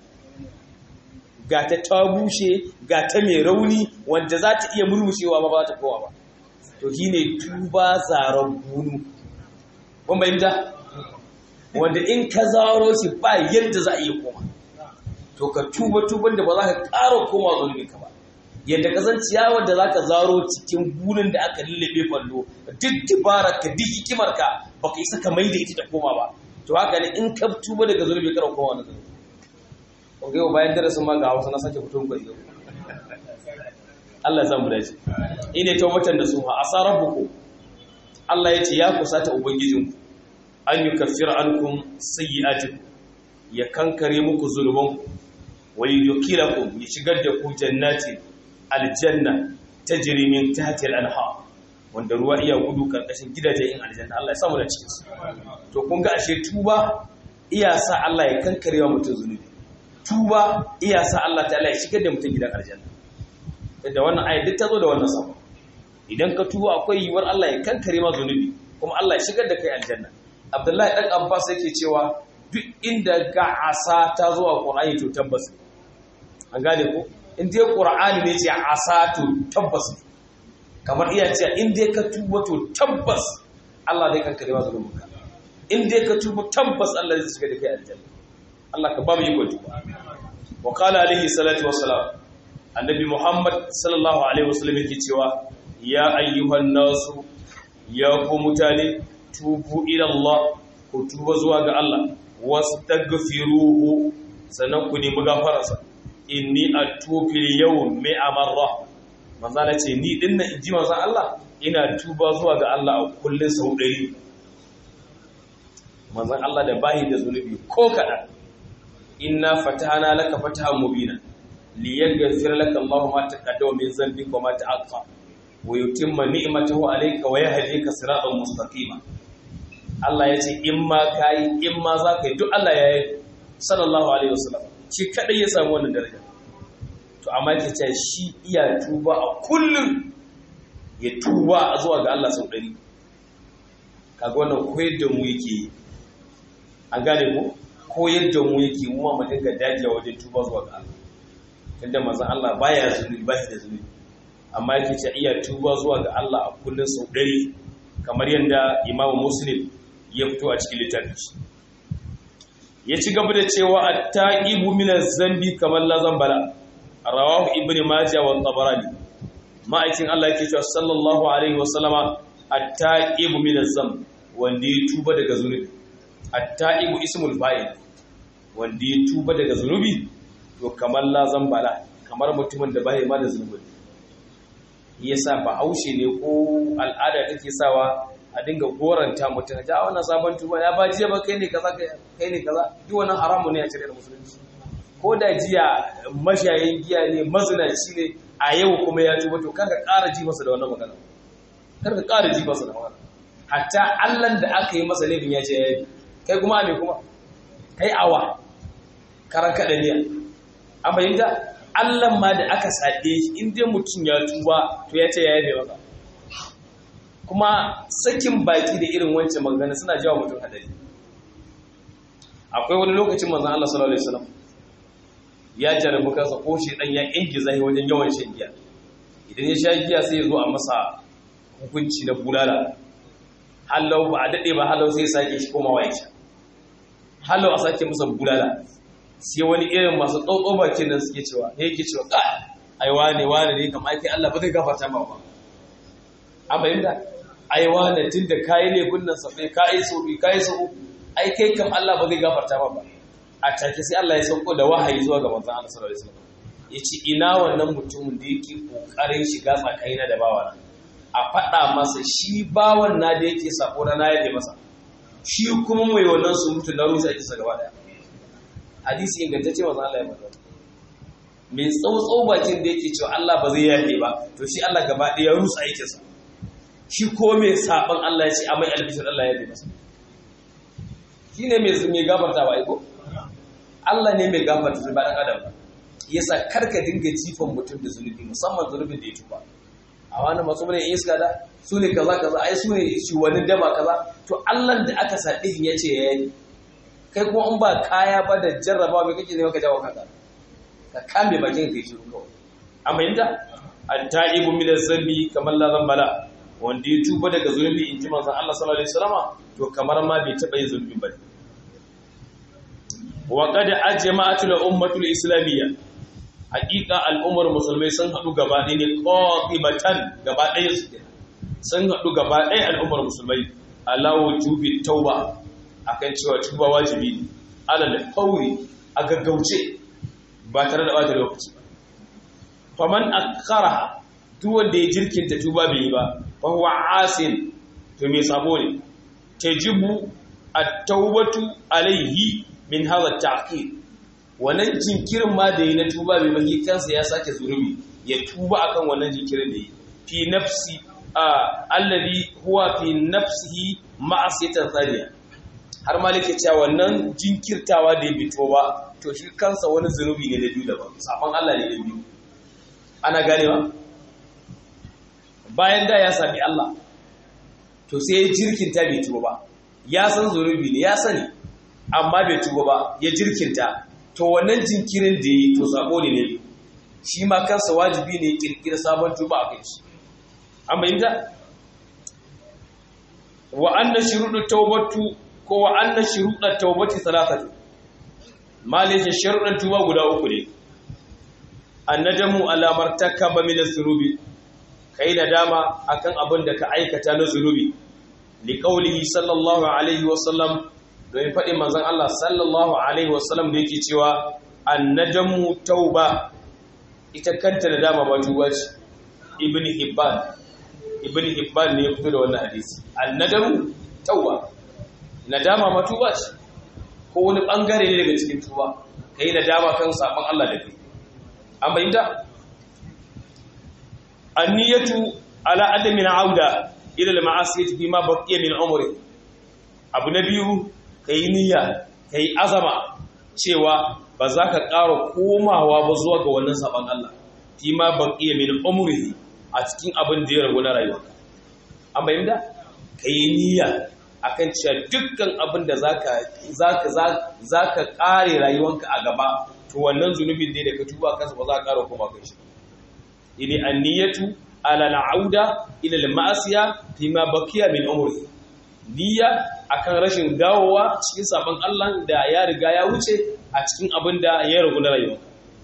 ga ta ta bushe ga ta mai rauni wanda za ta iya murmushewa ba ba ta kowa ba to shi ne tuba zaren bunu kun bayyanta wanda in ka zaro shi ba yadda za a iya koma to ka tuba tuban da ba za ka ƙara koma zulmi ka ba yadda ka san ciyawar da za ka zaro cikin bunin da aka lullube fallo duk dibarar ka duk hikimar ka ba ka isa ka mai da ita ta koma ba to haka ne in ka tuba daga zulmi kar koma na zulmi ko yau bayan darasin ma ga Hausa na sake fito muku yau Allah zan mu dace ine tawbatan da su ha asarabuku Allah yace ya kusata ubangijinku an yukaffira ankum sayyi'atikum ya kankare muku zulmanku wa yudkhilakum ya shigar da ku jannati aljanna tajri min tahti al-anhar wanda ruwa iya gudu karkashin gidajen aljanna Allah ya samu da cikin su to kun ga ashe tuba iya sa Allah ya kankare wa mutum zunubi tuba iya sa Allah ta'ala ya shigar da mutum gidan aljanna da wannan ayat duk ta zo da wannan sabo idan ka tuba akwai yiwuwar Allah ya kankare ma zunubi kuma Allah ya shigar da kai aljanna Abdullahi dan Abbas yake cewa duk inda ga asa ta zo a Qur'ani to tabbas an gane ko in dai Qur'ani ne ce asa to tabbas kamar iya ce in dai ka tuba to tabbas Allah zai kankare ma zunubinka in dai ka tuba tabbas Allah zai shigar da kai aljanna Allah ka ba mu yi tuba wa qala alaihi salatu wassalam annabi Muhammad sallallahu alaihi wasallam yake cewa ya ayyuhan nasu ya ku mutane tubu ila Allah ku tuba zuwa ga Allah wastaghfiruhu sanan ku nemi gafararsa inni atubu al-yawm mi'a marra manzala ce ni din nan inji manzon Allah ina tuba zuwa ga Allah a kullun sau ɗari manzon Allah da bahi da zunubi ko kada inna fatahana laka fatahan mubina liyaghfir laka Allahu ma taqaddama min dhanbika wa ma ta'akhkhara wa yutimma ni'matahu alayka wa yahdika siratan mustaqima Allah yace in ma kai in ma zaka yi duk Allah ya yi sallallahu alaihi wasallam shi kadai ya samu wannan daraja to amma yake cewa shi iya tuba a kullum ya tuba zuwa ga Allah sau ɗari kaga wannan koyar da mu yake an gane ko koyar da mu yake mu ma mu dinga dajiya wajen tuba zuwa ga Allah tunda manzon Allah baya zunubi ba shi da zunubi amma yake cewa iya tuba zuwa ga Allah a kullun sau ɗari kamar yadda Imam Muslim ya fito a cikin littafin shi ya ci gaba da cewa at-ta'ibu min az-zambi kamar la zambala rawahu ibn majah wa tabarani ma'aikin Allah yake cewa sallallahu alaihi wa sallama at-ta'ibu min az-zamb wanda ya tuba daga zunubi at-ta'ibu ismul fa'il wanda ya tuba daga zunubi to kamar la zambala kamar mutumin da bai ma da zunubi yasa ba haushe ne ko al'ada take sawa a dinga goranta mutum ja wannan sabon tuba ya ba jiya ba kai ne kaza kai ne kaza duk wannan haramu ne a cikin musulunci ko da jiya mashayin giya ne mazinaci ne a yau kuma ya tuba to kar ka ƙara ji masa da wannan magana kar ka ƙara ji masa da magana hatta Allah da aka yi masa laifin ya ce yayi kai kuma me kuma kai awa karan kada ne an bayyana Allah ma da aka sade shi in dai mutum ya tuba to ya ce yayi maka kuma sakin baki da irin wancan magana suna jawo mutum hadari akwai wani lokacin manzon Allah sallallahu alaihi wasallam ya jarabu kansa ko shi dan ya ingiza wajen yawan shan giya idan ya sha giya sai ya zo a masa hukunci na bulala halau ba a dade ba halau sai ya sake shi komawa ya sha halau a sake masa bulala sai wani irin masu tsotso bakin nan suke cewa ne yake cewa ka ai wane wane ne kamar kai Allah ba zai gafarta ma ba amma inda ai wane tunda kai ne gunnan sabai kai so bi kai so ai kai kam Allah ba zai gafarta ma ba a take sai Allah ya sauko da wahayi zuwa ga manzon Allah sallallahu alaihi wasallam yace ina wannan mutumin da yake kokarin shiga tsakaina da bawana a faɗa masa shi bawan na da yake sako na yabe masa shi kuma mai wannan surutun na rusa ake sa gaba daya hadisi ingantacce manzo Allah ya faɗa mai tsautsau bakin da yake cewa Allah ba zai yabe ba to shi Allah gaba daya ya rusa aikin sa shi ko mai saban Allah ya ce amai albishir Allah ya yabe masa shine mai mai gafarta ba iko Allah ne mai gafarta ba dan adam yasa karka dinga jifan mutum da zunubi musamman zunubin da ya tuba a wani masu bane iska da su ne kaza kaza ai su ne shi wani daba kaza to Allah da aka saɗi ya ce ya yi kai kuma in ba kaya ba da jarraba mai kake ne maka jawo kanka ka kame bakin kai shiru kawai amma inda at-ta'ibu min az-zambi kamar la zambala wanda ya tuba daga zunubi in ji manzon Allah sallallahu alaihi wasallama to kamar ma bai taba yin zunubi ba wa qad ajma'atul ummatul islamiyya hakika al'ummar musulmai sun haɗu gaba ɗaya ne qatibatan gaba ɗaya su sun haɗu gaba ɗaya al'ummar musulmai ala wujubi tauba akan cewa tuba wajibi ne alal fauri a gaggauce ba tare da bata lokaci ba faman akharaha duk wanda ya jirkinta tuba bai yi ba fa huwa asin to me sabo ne tajibu at-taubatu alaihi min hadha at-ta'qid wannan jinkirin ma da yi na tuba bai mahi kansa ya sake zurubi ya tuba akan wannan jinkirin da yi fi nafsi alladhi huwa fi nafsihi ma'asiyatan thaniya har malike cewa wannan jinkirtawa da ya bito ba to shi kansa wani zunubi ne da biyu daban sabon Allah ne da biyu ana ganewa bayan da ya sami Allah to sai ya jirkinta bai tuba ba ya san zunubi ne ya sani amma bai tuba ba ya jirkinta to wannan jinkirin da yi to sabo ne ne shi ma kansa wajibi ne kirkira sabon tuba a kai shi an bayyana wa anna shuruɗu tawbatu ko wa anna shuruɗu tawbati salatatu malaje sharuɗan tuba guda uku ne annadamu ala martakaba min az-zunubi kai nadama akan abin da ka aikata na zunubi li qawlihi sallallahu alaihi wa sallam don faɗin manzon Allah sallallahu alaihi wa sallam da yake cewa annadamu tauba ita kanta nadama ba tuba ce ibn hibban ibn hibban ne ya fito da wannan hadisi annadamu tauba nadama ma tuba ce ko wani bangare ne daga cikin tuba kai nadama kan sabon Allah da kai an bayyana anniyatu ala adami auda ila al-ma'asiyati bima baqiya min umri abu na biyu kai niyya kai azama cewa ba za ka ƙara komawa ba zuwa ga wannan sabon Allah bima baqiya min umri a cikin abin da ya ragu na rayuwarka an bayyana kai niyya akan cewa dukkan abin da zaka zaka zaka kare rayuwarka a gaba to wannan zunubin ne da ka tuba kansa ba za ka ƙara koma kai shi ini anniyatu ala al'auda ila al-ma'asiya fima baqiya min umri niyya akan rashin dawowa cikin sabon Allah da ya riga ya wuce a cikin abin da ya ragu na rayuwa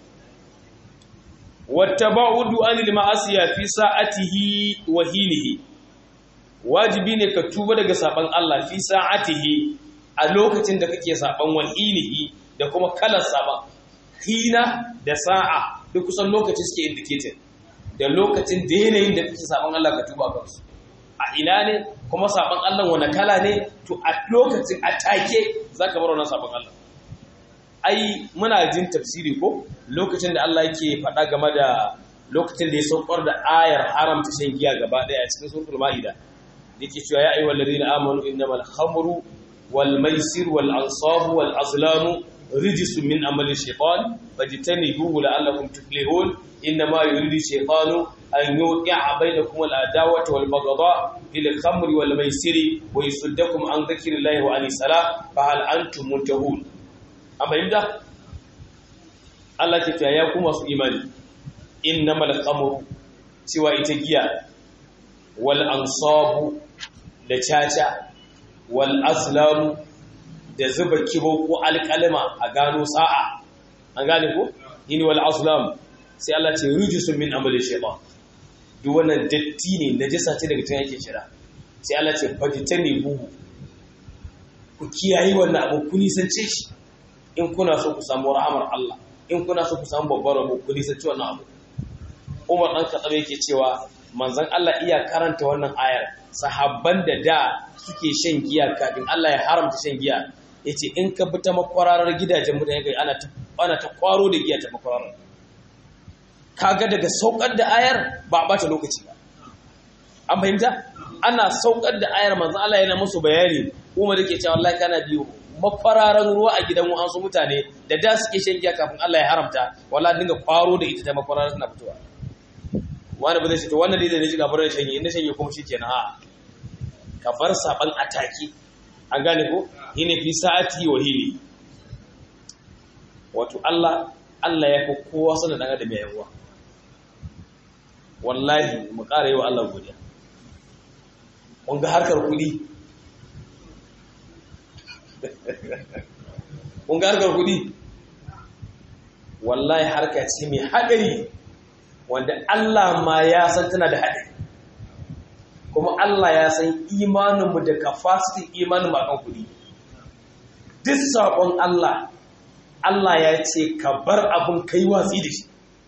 wattaba'udu anil ma'asiya fi sa'atihi wa hinihi wajibi ne ka tuba daga sabon Allah fi sa'atihi a lokacin da kake sabon wa hinihi da kuma kalar sabon hina da sa'a duk kusan lokaci suke indicated da lokacin da yanayin da kake sabon Allah ka tuba kansu a ina ne kuma sabon Allah wani kala ne to a lokacin a take zaka bar wannan sabon Allah ai muna jin tafsiri ko lokacin da Allah yake faɗa game da lokacin da ya saukar da ayar haramta shan giya gaba ɗaya a cikin suratul maida yake cewa ya ayyuhal ladina amanu innamal khamru wal maisir wal ansabu wal azlamu rijsun min amali shaytan fajtanibuhu la'allakum tuflihun إنما يريد الشيطان أن يوقع بينكم العداوة والبغضاء في الخمر والميسر ويصدكم عن ذكر الله وعن الصلاة فهل أنتم منتهون أما يبدأ الله تتياكم وسو إيماني إنما الخمر سوى إتجيا والأنصاب لتاتا والأزلام da zuba kibo ko alƙalma a gano sa'a an gane ko yin wal azlam sai Allah ce rujusun min amali shaytan duk wannan datti ne najasa ce daga cikin yake kira sai Allah ce fajitani buhu ku kiyayi wannan abu ku nisance shi in kuna so ku samu rahmar Allah in kuna so ku samu babbar rabo ku nisance wannan abu Umar dan Khattab yake cewa manzon Allah iya karanta wannan ayar sahabban da da suke shan giya kafin Allah ya haramta shan giya yace in ka bi ta makwararar gidajen mutane kai ana ta ana ta kwaro da giya ta makwararar kaga daga saukar da ayar ba a bata lokaci ba an fahimta ana saukar da ayar manzon Allah yana musu bayani kuma dake cewa wallahi kana biyo makwararan ruwa a gidan wasu mutane da da suke shan giya kafin Allah ya haramta wallahi dinga kwaro da ita ta makwararar suna fitowa wani ba zai ce to wannan dai da ne shiga barin shanye inda shanye kuma shikenan a ka bar saban ataki an gane ko hine fi sa'ati wa hili wato Allah Allah ya fi kowa sanin dan adam yayin wa wallahi mu ƙara yi wa Allah godiya mun ga harkar kuɗi mun ga harkar kuɗi wallahi harka ce mai haɗari wanda Allah ma ya san tana da haɗari kuma Allah ya san imaninmu da capacity imaninmu a kan kuɗi duk saƙon Allah Allah ya ce ka bar abin kai watsi da shi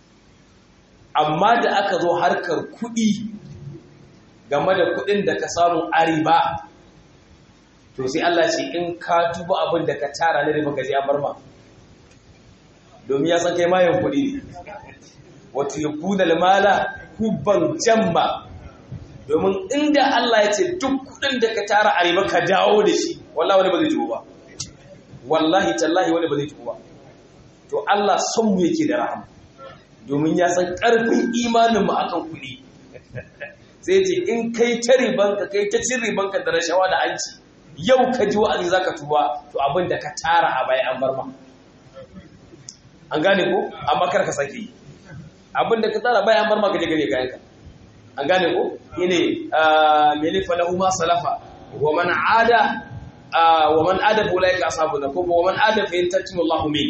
amma da aka zo harkar kuɗi game da kuɗin da ka samu a riba to sai Allah ce in ka tuba abin da ka tara na riba ka je an bar ma domin ya san kai mayan kuɗi ne wato yakuna almala hubban jamma domin inda Allah ya ce duk kudin da ka tara a riba ka dawo da shi wallahi wani ba zai tuba ba wallahi tallahi wani ba zai tuba ba to Allah son mu yake da rahama domin ya san karfin imanin mu akan kudi sai ce in kai ta ribanka kai ta cin ribanka da rashawa da hanci yau ka ji wa'azi zaka tuba to abin da ka tara a baya an bar ma an gane ko amma kar ka sake yi abinda ka tsara bayan bar maka je gare kayanka an gane ko ine mene falahu ma salafa wa man ada wa man ada ulaika ashabuna ko wa man ada fa yantaqimu Allahu min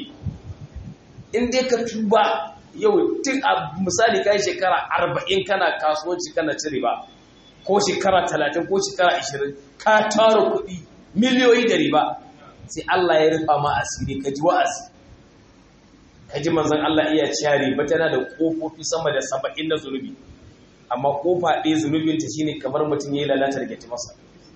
in dai ka tuba yau tun misali kai shekara arba'in kana kasuwanci kana cire ba ko shekara talatin ko shekara ashirin ka tara kuɗi miliyoyi da riba sai Allah ya rufa ma asiri ka ji wa'azi kaji manzon Allah iya ciyari ba tana da kofofi sama da saba'in na zunubi amma kofa ɗaya zunubinta shine kamar mutum yayi lalatar gati masa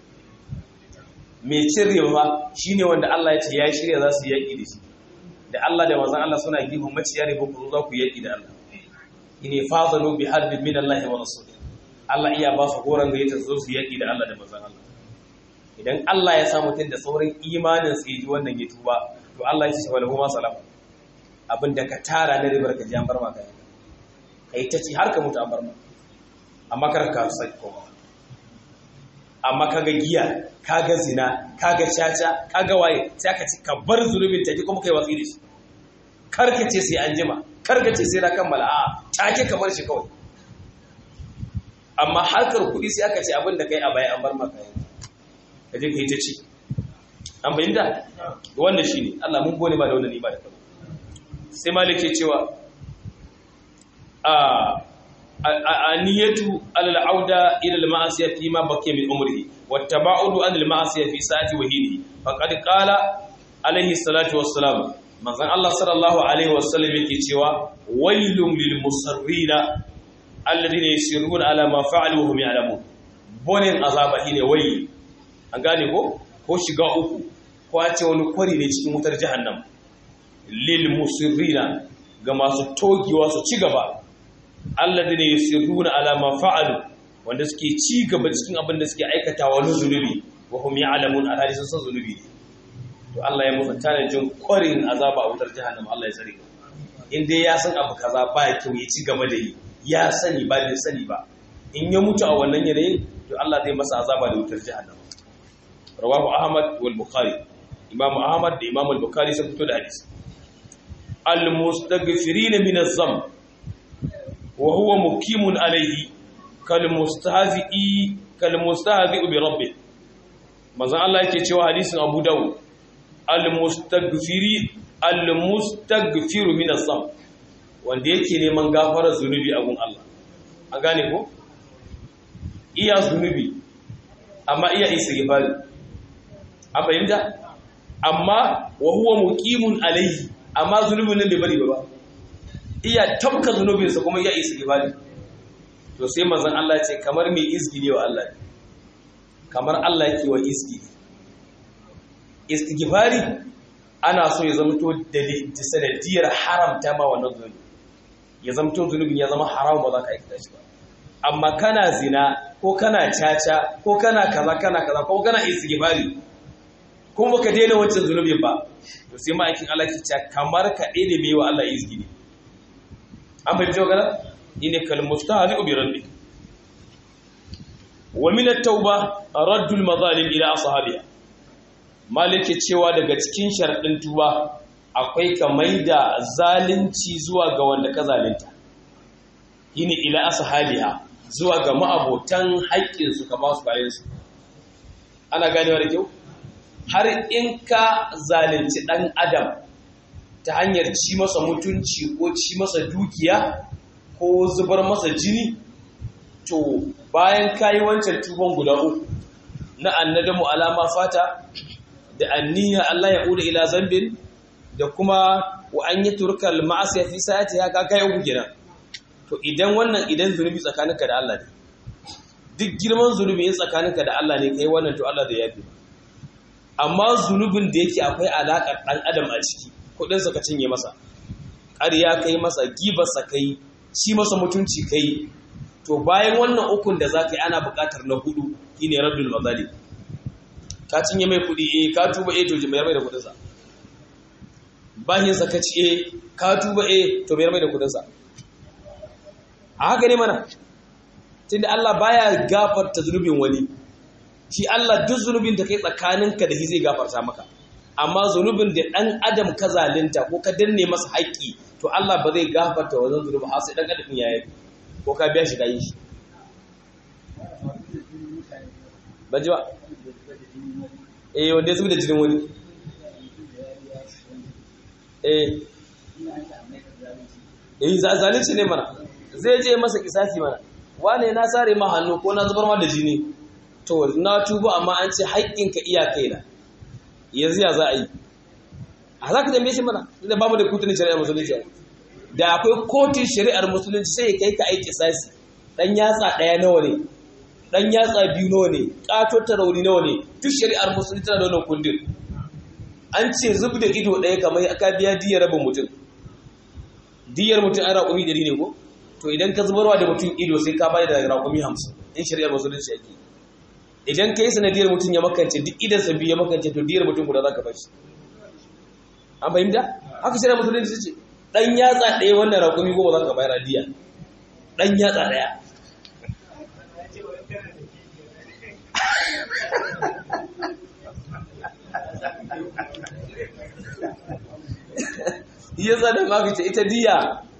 mai cirewa shine wanda Allah ya ce ya shirya za su yaki da shi da Allah da manzon Allah suna gihun maciyari ba ku za ku yaki da Allah ine fadalu bi harbin min Allah wa rasul Allah iya ba su horon ga yata zo su yaki da Allah da manzon Allah idan Allah ya sa mutum da sauran imanin sai ji wannan ya tuba to Allah ya ce wala huma salam abin da ka tara na ribar ka ji an bar maka yana ka yi ta ci har ka mutu an bar maka amma kar ka sai kowa amma kaga giya kaga zina kaga caca kaga waye sai aka ci ka bar zunubin take kuma kai watsi da shi kar ka ce sai an jima kar ka ce sai na kammala a take ka bar shi kawai amma harkar kuɗi sai aka ce abin da kai a baya an bar maka yana ka je ka yi ta ci an bayyana wannan shine Allah mun gode ba da wannan ibada ta sai malik ke cewa a niyatu al-auda ila al-ma'asiya fi ma baqiya min umrihi wa tabaudu an al-ma'asiya fi sa'ati wahidi faqad qala alayhi salatu wassalam manzon Allah sallallahu alaihi wasallam yake cewa wailun lil musarrina alladhina yusirruna ala ma fa'alu wa hum ya'lamun bonin azaba shine wai an gane ko ko shiga uku ko a ce wani kwari ne cikin wutar jahannam lil musirrina ga masu togewa su ci gaba alladhina yusirruna ala ma fa'alu wanda suke ci gaba cikin abin da suke aikatawa na zunubi wa hum ya'lamun alhali sun san zunubi ne to Allah ya musu tanajin kwarin azaba a wutar jahannam Allah ya tsare in dai ya san abu kaza ba ya kyau ya ci gaba da yi ya sani ba bai sani ba in ya mutu a wannan yanayin to Allah zai masa azaba da wutar jahannam rawahu Ahmad wal Bukhari Imam Ahmad da Imam al-Bukhari sun fito da hadisi al-mustaghfirin min az-zamb wa huwa muqimun alayhi kal mustahzi'i kal mustahzi'u bi rabbih manzon Allah yake cewa hadisin Abu Dawud al-mustaghfiri al-mustaghfiru min az-zamb wanda yake neman gafarar zunubi a gun Allah an gane ko iya zunubi amma iya istighfari an bayyana amma wa huwa muqimun alayhi amma zunubin nan bai bari ba iya tabka zunubinsa kuma iya istighfari to sai manzon Allah ce kamar mai izgili wa Allah kamar Allah yake wa izgili. Istighfari ana so ya zama to da sanadiyar haramta ma wannan zunubi, ya zama to zunubin ya zama haram ba za ka aikata shi ba. Amma kana zina ko kana caca ko kana kaza kana kaza ko kana istighfari kuma baka daina wancan zunubin ba, to sai ma aikin Allah ke cewa kamar ka daina mai wa Allah izgili. An bai jiwa gana ine kalmustahzi bi rabbi. Wa min at-tauba raddul mazalim ila ashabiha. Malike cewa daga cikin sharadin tuba akwai ka maida zalunci zuwa ga wanda ka zalunta, ine ila ashabiha, zuwa ga ma'abotan haƙƙin su ka ba su bayan su. Ana ganewa da kyau? Har in ka zalunci dan adam ta hanyar ci masa mutunci ko ci masa dukiya ko zubar masa jini, to bayan kayi wancan tuban guda uku na annadamu alama fata da anniya Allah ya ƙuda ila zambin da kuma wa an yi turkal ma'asiya fi sa'ati ya kai uku gina. To idan wannan idan zunubi tsakaninka da Allah ne, duk girman zunubi in tsakaninka da Allah ne kai wannan, to Allah da yafi. Amma zunubin da yake akwai alaƙar ɗan adam a ciki, kudinsa ka cinye masa, ƙarya kai masa, gibarsa kai, shi masa mutunci kai, to bayan wannan ukun da za ka yi ana buƙatar na hudu, shi ne raddul mazali. Ka cinye mai kudi, eh ka tuba, eh to mayar mai da kudinsa. Bahinsa ka ci, eh ka tuba, eh to mayar mai da kudinsa. A haka ne mana, tunda Allah baya gafarta zunubin wani, shi Allah duk zunubin da kai tsakaninka da shi zai gafarta maka. Amma zunubin da ɗan adam ka zalunta ko ka danne masa haƙƙi, to Allah ba zai gafarta wannan zunubin har sai ɗan adam ya yi ko ka biya shi ka yi shi. Ban ji ba? Eh wanda ya zubi da jinin wani. Eh. Eh zalunci ne mana. Zai je masa kisasi mana. Wane na sare ma hannu ko na zubar ma da jini. To na tuba amma an ce haƙƙinka iya kaina. Yanzu ya za a yi, a za ka tambaye shi mana, inda ba mu da kotun shari'ar musulunci. Da akwai kotun shari'ar musulunci sai kai ka aiki sasi, ɗan yatsa ɗaya nawa ne, ɗan yatsa biyu nawa ne, ƙato ta rauni nawa ne, duk shari'ar musulunci tana da wannan kundin. An ce zub da ido ɗaya kamar aka biya diyar rabin mutum, diyar mutum an raƙumi ɗari ne ko, to idan ka zubarwa da mutum ido sai ka bayar da raƙumi hamsin in shari'ar musulunci ake. Idan ka yi sanadiyar mutum ya makance duk idansa biyu ya makance, to diyar mutum guda za ka bashi. An fahimta? Haka shari'ar musulunci ce ɗan yatsa ɗaya wannan raƙumi goma za ka bayar a diya, ɗan yatsa ɗaya. Iya zane maka ce ita diya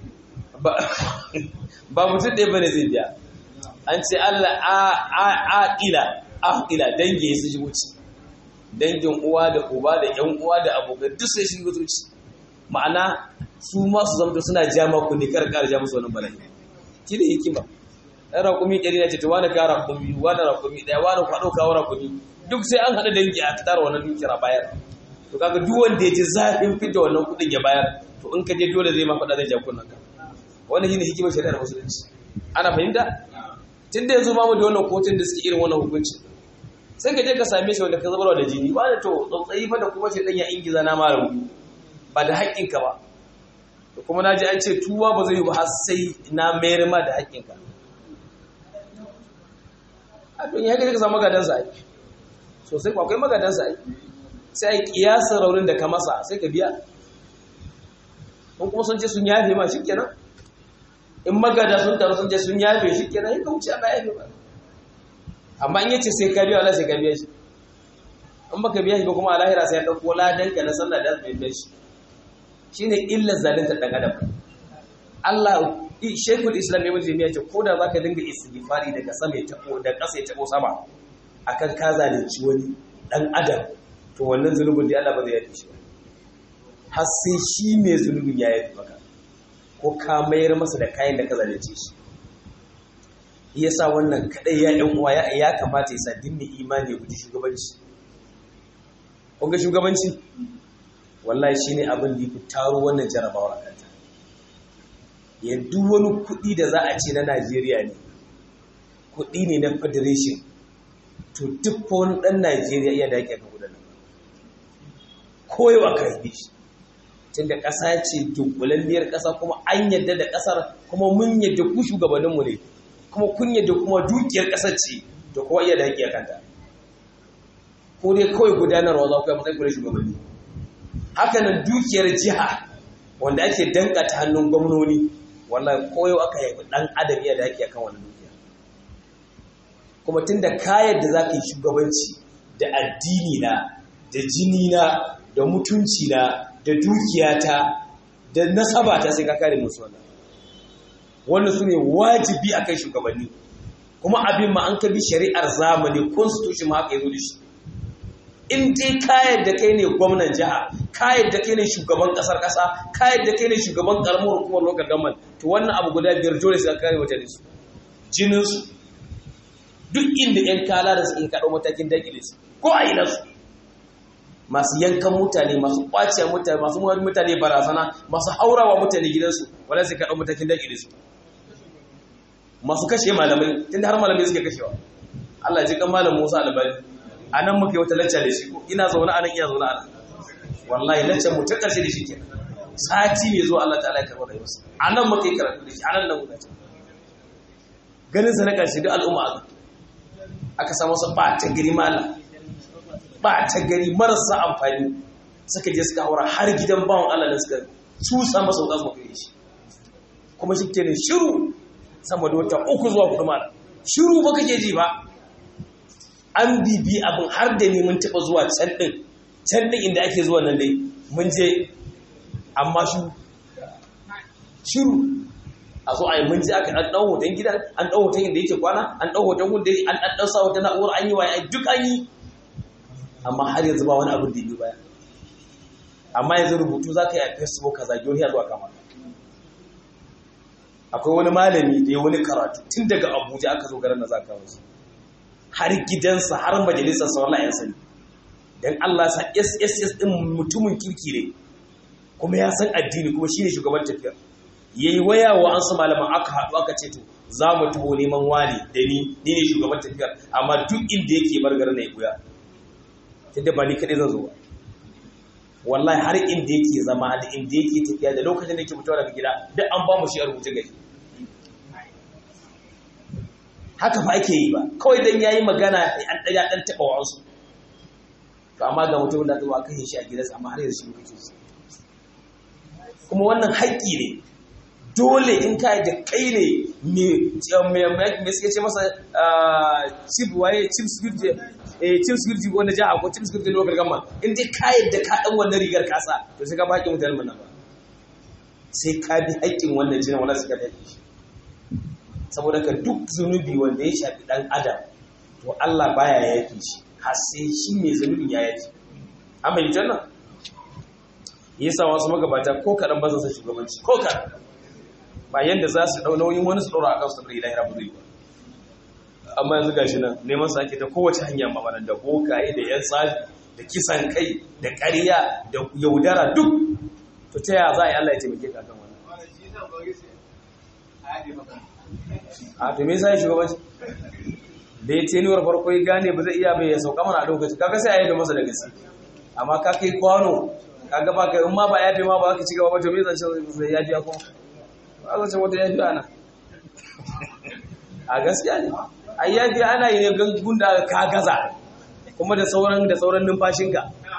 ba mutum ɗaya bane zai biya. An ce Allah a ƙila ahila dangi su shigo ci, dangin uwa da uba da ƴan uwa da abokan duk sai shigo zuci, ma'ana su ma su zama suna jama ku ne kar kar ja musu wannan bala'i. Ki da hikima ɗan raƙumi ɗari na ce to wani ka raƙumi wani raƙumi ɗaya wani kwaɗo kawo raƙumi, duk sai an haɗa dangi a tara wannan dukiyar bayar. To kaga duk wanda ya ji zafin fidda wannan kuɗin ya bayar, to in ka je dole zai ma faɗa zai ja kunnan ka. Wannan shine hikimar shari'ar musulunci. Ana fahimta? Tun da yanzu ba mu da wannan kotun da suke irin wannan hukunci, sai ka je ka same shi wanda ka zubarwa da jini, ba da to tsautsayi fa da kuma shi dan ya ingiza na malamu ba da haƙƙinka ba, da kuma na ji an ce tuwa ba zai yi ba har sai na mayar ma da haƙƙinka. A to ya ka samu magadansa ai sosai, akwai magadansa ai sai ai kiyasin raunin da ka masa sai ka biya. Kun kuma sun ce sun yafe ma shikenan, in magada sun taru sun ce sun yafe shikenan, in ka wuce ba yafe ba. Amma in yace sai ka biya Allah sai ka biya shi, in baka biya shi ba kuma a lahira sai ya dauko ladan ka na sallah da zai biya shi. Shine illar zalunta dan adam. Allah Sheikhul Islam Ibn Taymiyyah ce ko da zaka dinga istighfari daga sama ya tabo da ƙasa ya tabo sama akan ka zalunci wani dan adam, to wannan zulubin da Allah ba zai yafe shi ba har sai shi mai zulubin ya yafe maka ko ka mayar masa da kayan da ka zalunce shi. Yasa wannan kadai ya ɗan uwa ya kamata ya sa din mai imani ya guji shugabanci. Kun ga shugabanci wallahi shine abin da yake taro wannan jarabawar kanta. Ya duk wani kuɗi da za a ce na Najeriya ne kuɗi ne na federation to duk wani ɗan Najeriya iya da yake kan kuɗin nan koyewa ka yi shi tunda ƙasa ce dunkulalliyar ƙasa kuma an yadda da ƙasar kuma mun yadda ku shugabanninmu ne kuma kun yadda kuma dukiyar ƙasar ce to kowa iya da haƙƙi a kanta ko dai kawai gudanarwa za ku yi matsayin kula shugabanni haka nan dukiyar jiha wanda ake danka ta hannun gwamnoni wallahi koyo aka yi ɗan adam iya da haƙƙi a kan wannan dukiya kuma tunda kayan da za ka yi shugabanci da addini na da jini na da mutunci na da dukiyata da nasabata sai ka kare musu wannan wannan su ne wajibi a kai shugabanni kuma abin ma an ka bi shari'ar zamani constitution ma haka yi da shi in dai kayan da kai ne gwamnan jiha kayan da kai ne shugaban kasar kasa kayan da kai ne shugaban karamar hukumar local government to wannan abu guda biyar dole sai ka kare mutane su jinin su duk inda yan kala da suke kaɗo matakin dakile su ko a ina su masu yankan mutane masu kwaciya mutane masu mutane barazana masu haurawa mutane gidansu wala sai kaɗo matakin dakile su masu kashe malamai tunda har malamai suke kashewa Allah ji kan malam Musa Albani anan muke wata lacca da shi ina zaune anan iya zaune anan wallahi lacca mu ta karshe da shi kenan sati ne zo Allah ta'ala ya karɓa rayuwarsa anan muke karatu da shi anan nan muke ganin sa na karshe duk al'umma aka samu su ba ta gari malam ba ta gari marasa amfani suka je suka haura har gidan bawon Allah da suka cusa masa wuka su mafi shi kuma shi kenan shiru sama da wata uku zuwa kudu mara shiru ba kake ji ba an bibi abin har da ne mun taɓa zuwa can ɗin can ɗin inda ake zuwa nan dai mun je amma shi shiru a zo a yi mun je aka ɗan ɗan hoton gidan an ɗan hoton inda yake kwana an ɗan hoton wanda an ɗan ɗan sa wata na'urar an yi wa duk an yi amma har yanzu ba wani abin da yi baya amma yanzu rubutu za ka yi a facebook ka zagi wani zuwa kama akwai wani malami da ya wani karatu tun daga abuja aka zo garin da za ka wasu har gidansa har majalisarsa wallah ya sani don allah sa sss din mutumin kirki ne kuma ya san addini kuma shine shugaban tafiyar ya yi waya wa an su malaman aka haɗu aka ce to za mu taho neman wani da ni ni ne shugaban tafiyar amma duk inda yake bar garin na ya buya tunda ba ni kaɗai zan zo ba wallahi har inda yake zama da inda yake tafiya da lokacin da yake fitowa daga gida duk an ba mu shi a rubuce gari haka fa ake yi ba kawai dan yayi magana an ɗaya ɗan taɓa wasu to amma ga mutum da zuwa kai shi a gidansa amma har yanzu shi kake shi kuma wannan haƙƙi ne dole in kai da kai ne me me suke ce masa chief waye chief security eh chief security wanda jaha ko chief security local government in dai ka yadda ka dan wannan rigar kasa to sai ka baki mutanen nan ba sai ka bi haƙƙin wannan jinin wala sai ka tafi shi saboda ka duk zunubi wanda ya shafi dan adam to Allah baya yaki shi har sai shi mai zunubin ya yaki amma yi janna yasa wasu magabata ko kadan ba sa shugabanci ko kadan ba yanda za su dau nauyin wani su daura akan su da ilahi rabbu zai ba amma yanzu gashi nan neman sa ake ta kowace hanya mamanan da bokaye da yan tsafi da kisan kai da ƙarya da yaudara duk to ta yaya za a yi Allah ya taimake ka kan wannan a to me yasa ya shugabanci da ya tenuwar farko ya gane ba zai iya bai ya sauka mana a lokaci kaga sai a yi da masa da gaske amma ka kai kwano kaga ba kai in ma ba yafe ma ba ka ci gaba ba to me zan ce ya biya ko ba zan ce wata ya biya ana a gaskiya ne ayyafi ana yi ne gangun da ka gaza kuma da sauran da sauran numfashinka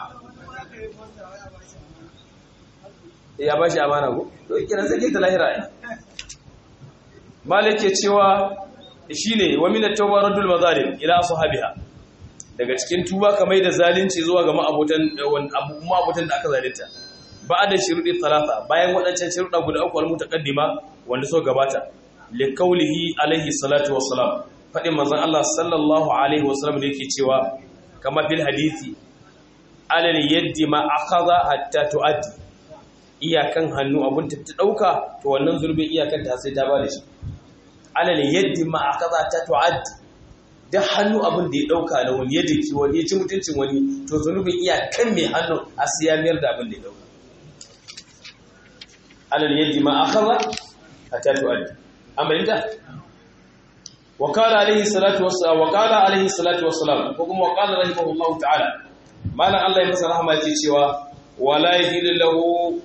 ya ba shi amana ko to kira sai ke ta lahira ai malik ke cewa shine wa min at-tawba radul mazalim ila ashabiha daga cikin tuba kamar da zalunci zuwa ga ma'abutan ma'abutan da aka zalunta ba'da shurudi talata bayan wadancan shuruda guda uku al-mutaqaddima wanda so gabata li qawlihi alaihi salatu wassalam fadin manzon Allah sallallahu alaihi wasallam da yake cewa kama fil hadisi alal yaddi ma akhadha hatta tuaddi iyakan hannu abun ta dauka to wannan zurbin iyakan ta sai ta ba da shi alal yaddi ma akhadha hatta tuaddi da hannu abun da ya dauka da wani yadda ki wani ya ci mutuncin wani to zurbin iyakan mai hannu a siyamiyar da abun da ya dauka alal yaddi ma akhadha hatta tuaddi amma inda wa qala alaihi salatu wassalam wa qala alaihi salatu wassalam ko kuma wa qala rahimahullahu ta'ala malan Allah ya masa rahama yake cewa wala yahillu lahu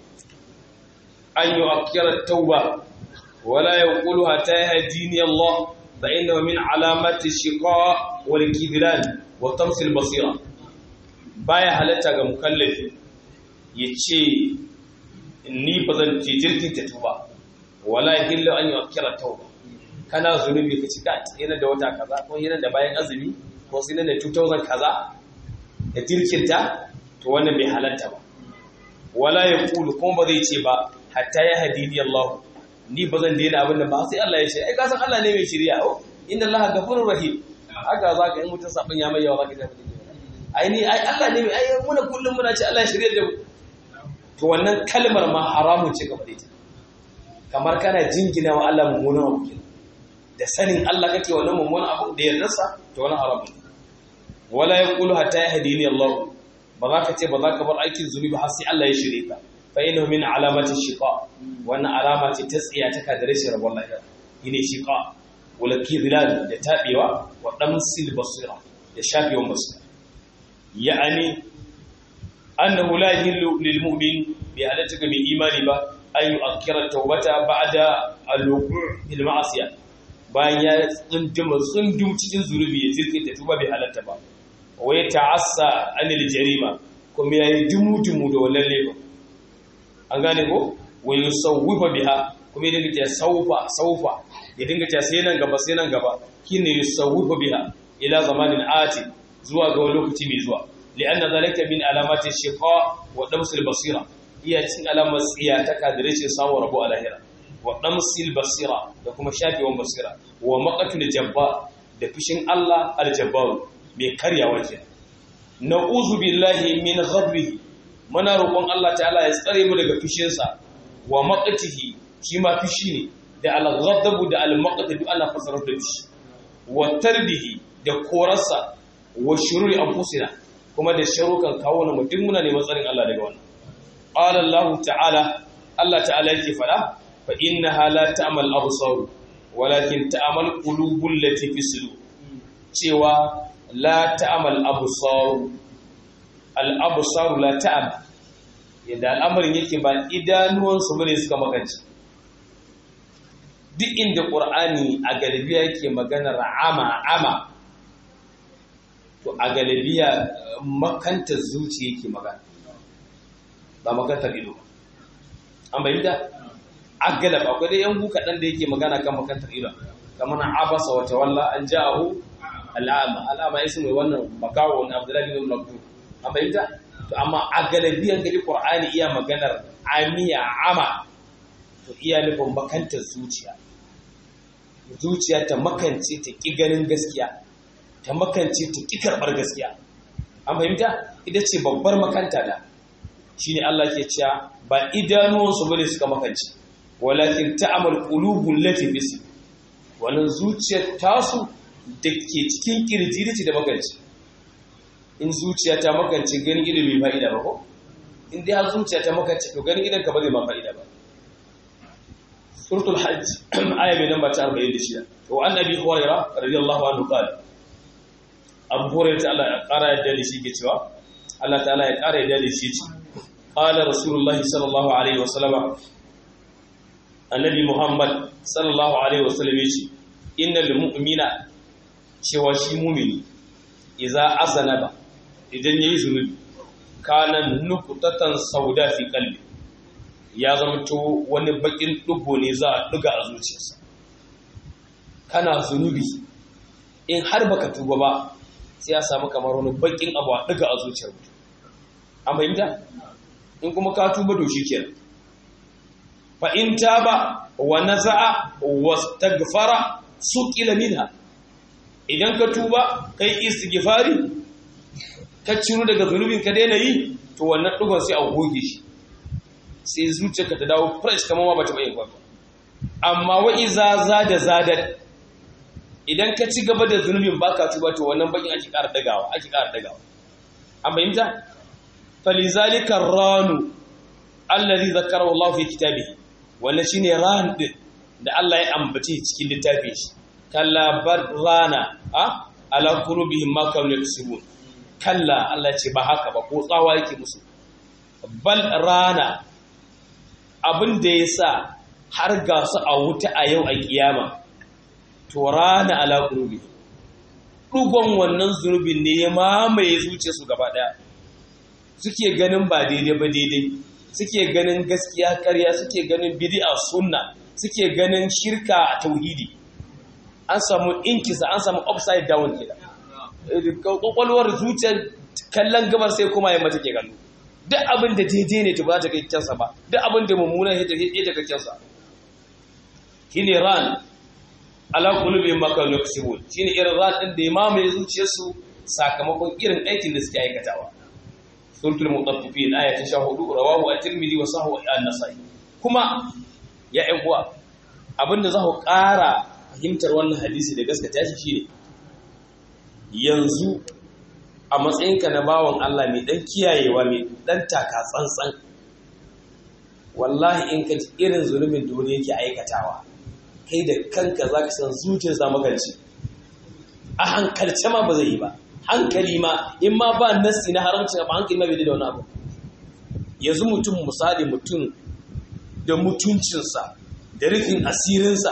an yu'akkira at-tauba wala yaqulu hatta yahdini Allah fa innahu min alamati shiqa wal kidlan wa tamsil basira baya halatta ga mukallafi yace ni bazan ce jirkin ta tuba wala yahillu an yu'akkira at-tauba kana zunubi ka cika yana da wata kaza ko yana da bayan azumi ko sai da dubu biyu kaza da jirkinta to wannan bai halatta ba wala yaqulu kuma ba zai ce ba hatta ya hadini Allah ni bazan daina abin da ba sai Allah ya ce ai ka san Allah ne mai shiriya oh inna Allah ghafurur rahim haka zaka in mutun sabin ya mai yawa zaka tafi ai ni ai Allah ne ai muna kullum muna ce Allah ya shirye da mu to wannan kalmar ma haramun ce gaba da ita kamar kana jingina wa Allah mummunan abu da sanin Allah kake wannan mummunan abu da yardarsa to wannan haramun wala yaqulu hatta yahdini Allah ba za ka ce ba za ka bar aikin zunubi har sai Allah ya shirye ka fa innahu min alamati shiqa wannan alama ce ta tsiya ta kadare shi rabon lahira yine shiqa wala kidlal da tabewa wa damsil basira da shafewan basira ya'ani annahu la yahillu lil mu'min bi halatihi min imani ba an yu'akkira tawbata ba'da al-wuqu' bil ma'siyah bayan ya tsunduma tsundum cikin zunubi ya jirke ta tuba bai halatta ba wai ta'assa anil jarima kuma yayi dumu-dumu da wannan lebo an gane ko wai yusawwifa biha kuma idan kace saufa saufa idan kace sai nan gaba sai nan gaba kine yusawwifa biha ila zamanin ati zuwa ga lokaci mai zuwa li'anna zalika min alamati shiqa wa damsil basira iya cin alamar tsiya ta kadirishin samu rabu a lahira wa damsil basira da kuma shafewan basira wa maqatul jabba da fishin Allah al-jabbar mai karyawa ke na'udhu billahi min ghadrihi muna roƙon Allah ta'ala ya tsare mu daga fishinsa wa maqatihi shi ma fishi ne da al-ghadabu da al-maqatu duk ana fasarar da fishi wa tarbihi da korarsa wa shururi anfusina kuma da sharukan kawo na mutum muna neman tsarin Allah daga wannan qala Allah ta'ala Allah ta'ala yake fada fa innaha la ta'mal absar walakin ta'mal qulubul lati fi sudur cewa la ta'mal absar al absar la ta'am yadda al'amarin yake ba idanuwan su bane suka makanci duk inda qur'ani a galibiya yake maganar ama ama to a galibiya makantar zuciya yake magana ba makantar ido an bayyana a galaba akwai dai yan guka dan da yake magana kan makantar ido kamar abasa wa tawalla an ja'ahu al'ama al'ama yasu mai wannan bakawo na Abdullahi bin Maktum an bayyana to amma a galibiyan gari Qur'ani iya maganar amiya ama to iya nufin makantar zuciya zuciya ta makance ta ki ganin gaskiya ta makance ta ki karɓar gaskiya an fahimta ita ce babbar makanta da shi ne Allah ke cewa ba idanuwansu bane suka makance walakin ta'amal qulubul lati fi wannan zuciyar tasu da ke cikin kirjirici da makance in zuciya ta makance ganin ido bai fa'ida ba ko in dai har zuciya ta makance to ganin idan ka ba zai ma fa'ida ba suratul hajj aya mai namba ta arba'in da shida to annabi hurairah radiyallahu anhu qala abu hurairah ta Allah ya kara yadda da shi ke cewa Allah ta'ala ya kara yadda da shi ce qala rasulullahi sallallahu alaihi wasallam annabi muhammad sallallahu alaihi wasallam yace innal mu'mina cewa shi mu'mini idza azanaba idan yayi zunubi kana nuqtatan sauda fi qalbi ya zamto wani bakin dugo ne za a duga a zuciyarsa kana zunubi in har baka tuba ba sai ya samu kamar wani bakin abu a daga a zuciyar mutum an fahimta in kuma ka tuba to shikenan fa in taba wa naza'a wastaghfara suqila minha idan ka tuba kai istighfari ka ciro daga zunubin ka daina yi to wannan dugon sai a goge shi sai zuciyarka ta dawo fresh kamar ma bata bai ba amma wa iza zada zadat idan ka ci gaba da zunubin baka tuba to wannan bakin ake ƙara dagawa ake ƙara dagawa an bayyana falizalika ranu allazi zakara Allah fi kitabihi wannan shine ran din da Allah ya ambace cikin littafin shi kalla barrana a ala qulubihim ma kanu yaksubun kalla Allah ce ba haka ba ko tsawa yake musu bal rana abin da yasa har ga su a wuta a yau a kiyama to rana ala qulubihim dugon wannan zunubin ne ya mamaye zuciyarsu gaba daya suke ganin ba daidai ba daidai suke ganin gaskiya ƙarya suke ganin bid'a sunna suke ganin shirka a tauhidi an samu inkisa an samu upside down kida kwakwalwar zuciyar kallon gabar sai kuma yamma take kallo duk abin da daidai ne to ba ta kai kyansa ba duk abin da mummunan ya take kai kyansa shine ran ala qulubihim ma kanu yaksubun shine irin ran din da imamu ya zuciyarsu sakamakon irin aikin da suke aikatawa suratul mutaffifin aya ta hudu rawahu at-tirmidhi wa sahu an-nasai kuma ya ƴan uwa abinda za ku ƙara fahimtar wannan hadisi da gaskata shi shine yanzu a matsayinka na bawon Allah mai dan kiyayewa mai dan taka tsantsan wallahi in ka ji irin zulumin da wani yake aikatawa kai da kanka zaka san zuciyar za maganci a hankalce ma ba zai yi ba hankali ma in ma ba nassi na haramcin ba hankali ma bai da wani abu yanzu mutum misali mutum da mutuncinsa da rufin asirinsa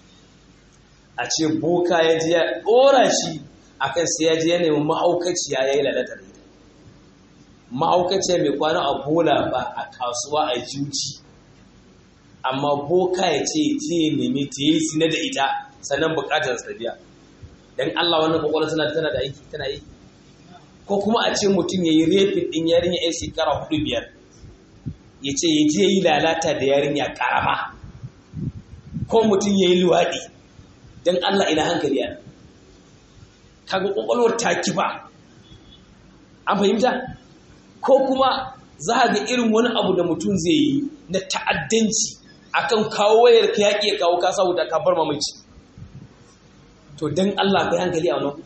a ce boka ya ji ya ɗora shi a kan sai ya ji ya nemi ma'aukaciya ya yi lalata da ita ma'aukaciya mai kwana a bola ba a kasuwa a juji amma boka ya ce ce ya nemi ta yi sina da ita sannan bukatar sa biya dan Allah wannan kokarin tana tana da aiki tana yi ko kuma a ce mutum yayi refin din yarinya ai shekara hudu biyar yace yaje yi lalata da yarinya karama ko mutum yayi luwadi dan Allah ina hankali ya kaga kokolwar taki ba an fahimta ko kuma za ga irin wani abu da mutum zai yi na ta'addanci akan kawo wayar ka yaki kawo ka sa wuta ka bar mamaci to don Allah kai hankali a wannan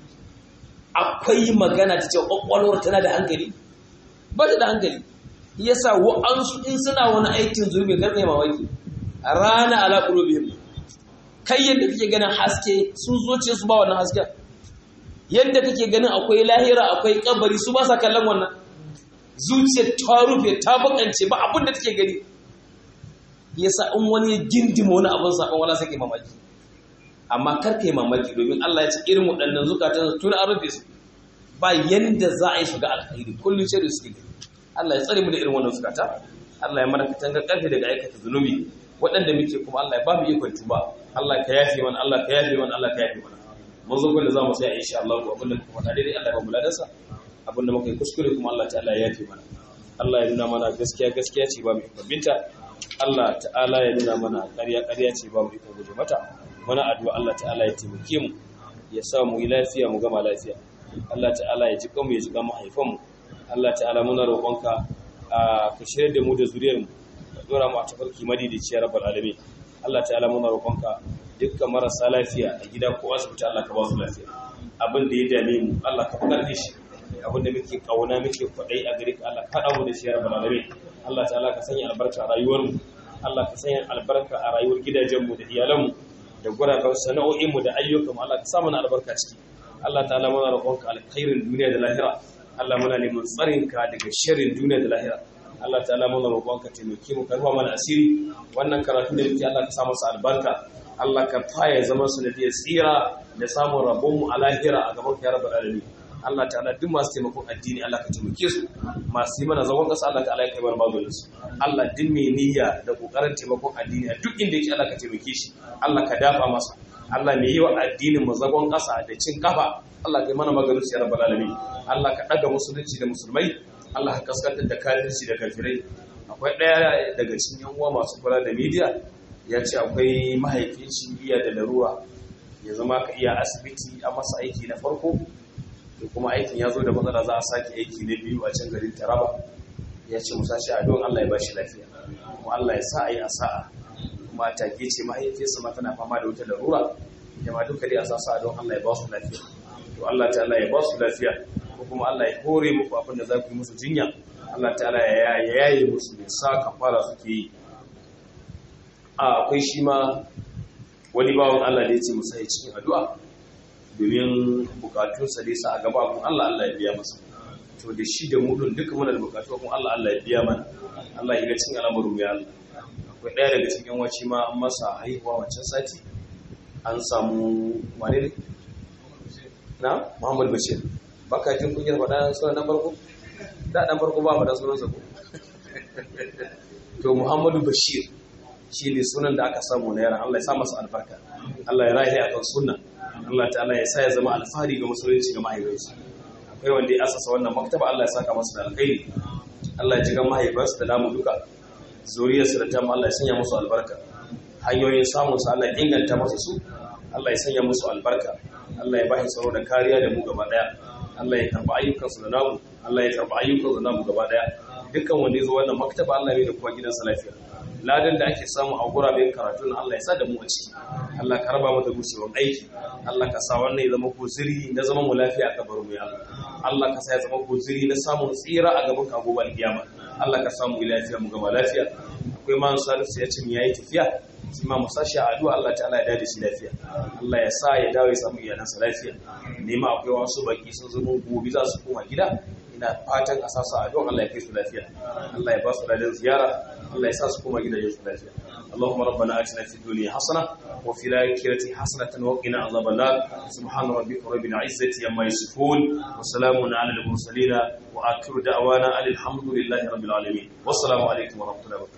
akwai magana ta ce kwakwalwar tana da hankali ba ta da hankali yasa wa'ansu in suna wani aikin zurbi karkai mawaki rana ala qulubihim kai yadda kake ganin haske sun zoce su ba wannan hasken yadda kake ganin akwai lahira akwai kabari su ba sa kallon wannan zuciyar ta rufe ta bakance ba abin da take gani yasa in wani ya gindima wani abin sakon wala sai mamaki amma karka yi mamaki domin Allah ya ce irin waɗannan zukatan tun an rufe su ba yanda za a yi shiga alkhairi kullum sai da suke gani Allah ya tsare mu da irin wannan zukata Allah ya mana katanga karfe daga aikata zunubi waɗanda muke kuma Allah ya ba mu ikon tuba Allah ka yafe mana Allah ka yafe mana Allah ka yafe mana mun zo gurin zamu sai insha Allah ko abin da muka faɗa daidai Allah ya ba mu ladansa abin da muka yi kuskure kuma Allah ta'ala ya yafe mana Allah ya nuna mana gaskiya gaskiya ce ba mu ikon binta Allah ta'ala ya nuna mana ƙarya ƙarya ce ba mu ikon guje mata muna addu'a Allah ta'ala ya taimake mu ya sa mu yi lafiya mu gama lafiya Allah ta'ala ya ji kanmu ya ji kan mahaifanmu Allah ta'ala muna roƙonka ka shirye da mu da zuriyar mu ka dora mu a tafarki madidici ya rabbal alamin Allah ta'ala muna roƙonka dukkan marasa lafiya a gida ko asibiti Allah ka ba su lafiya abin da ya dame mu Allah ka fadar da shi abin da muke kauna muke kwadai a gare ka Allah ka hada mu da shi ya rabbal alamin Allah ta'ala ka sanya albarka a rayuwar mu Allah ka sanya albarka a rayuwar gidajen mu da iyalan mu da guraben sana'o'in mu da ayyukan mu Allah ka sa mana albarka ciki Allah ta'ala muna roƙonka alkhairin duniya da lahira Allah muna neman tsarinka daga sharrin duniya da lahira Allah ta'ala muna roƙonka taimake mu karfa mana asiri wannan karatu da muke Allah ka sa masa albarka Allah ka faya zaman su da tsira da samun rabon mu a lahira a gaban ka ya rabbal alamin Allah ta'ala duk masu taimakon addini Allah ka taimake su masu yi mana zagon kasa Allah ta'ala ya kai mana maganin su Allah duk mai niyya da kokarin taimakon addini a duk inda yake Allah ka taimake shi Allah ka dafa masa Allah mai yi wa addinin mu zagon kasa da cin kafa Allah ka yi mana maganin su ya rabbal alamin Allah ka daga musulunci da musulmai Allah ka kaskantar da kafirci da kafirai akwai daya daga cikin yan uwa masu kula da media ya ce akwai mahaifin shi iya da larura ya zama ka iya asibiti a masa aiki na farko da kuma aikin ya zo da matsala za a sake aiki na biyu a can garin Taraba ya ce musa shi a don Allah ya ba shi lafiya kuma Allah ya sa a yi a sa'a kuma take ce mahaifiyarsa ma tana fama da wata larura ita ma duka dai a sa a don Allah ya ba su lafiya to Allah ta'ala ya ba su lafiya ko kuma Allah ya hore muku abin da za ku yi musu jinya Allah ta'ala ya yaye musu da sa kafara suke yi a akwai shi ma wani bawan Allah da ya ce musa ya cikin addu'a domin bukatunsa da ya sa a gaba kun Allah Allah ya biya masa to da shi da mudun duka muna da bukatu kun Allah Allah ya biya mana Allah ya ga cikin al'amarin ya Allah akwai ɗaya daga cikin wace ma an masa haihuwa wancan sati an samu wane ne na Muhammad Bashir baka jin kunyar faɗa sunan dan farko da dan farko ba faɗa sunansa ko to Muhammadu Bashir shi ne sunan da aka samu na yaran Allah ya sa masa albarka Allah ya rahi akan sunna Allah ta'ala ya sa ya zama alfahari ga musulunci ga mahaifinsu akwai wanda ya asasa wannan maktaba Allah ya saka masa da alkhairi Allah ya ji ga mahaifinsu da namu duka zuriyarsu da tamu Allah ya sanya musu albarka hanyoyin samun su Allah ya inganta masa su Allah ya sanya musu albarka Allah ya bashi tsaro da kariya da mu gaba daya Allah ya karba ayyukansu da namu Allah ya karba ayyukansu da namu gaba daya dukkan wanda ya zo wannan maktaba Allah ya da kuma gidansa lafiya ladan da ake samu a guraben karatu na Allah ya sa da mu a ciki Allah ka raba mu da gushewar aiki Allah ka sa wannan ya zama guzuri na zaman mu lafiya a kabarin mu ya Allah Allah ka sa ya zama guzuri na samun tsira a gaban ka gobe alkiyama Allah ka samu lafiya mu gaba lafiya akwai ma salisu ya ce mu yayi tafiya shi ma mu sashi a addu'a Allah ta'ala ya dade shi lafiya Allah ya sa ya dawo ya samu iyalansa lafiya nema akwai wasu baki sun zo gobe za su koma gida ina fatan a sasa addu'a Allah ya kai su lafiya Allah ya ba su ladan ziyara Allah ya sa su koma gidajen su lafiya Allahumma rabbana atina fid dunya hasana wa fil akhirati hasanatan wa qina adhaban nar subhana rabbika rabbil izzati amma yasifun wa salamun ala al mursalin wa akhiru da'wana alhamdulillahi rabbil alamin wassalamu alaikum wa rahmatullahi wa barakatuh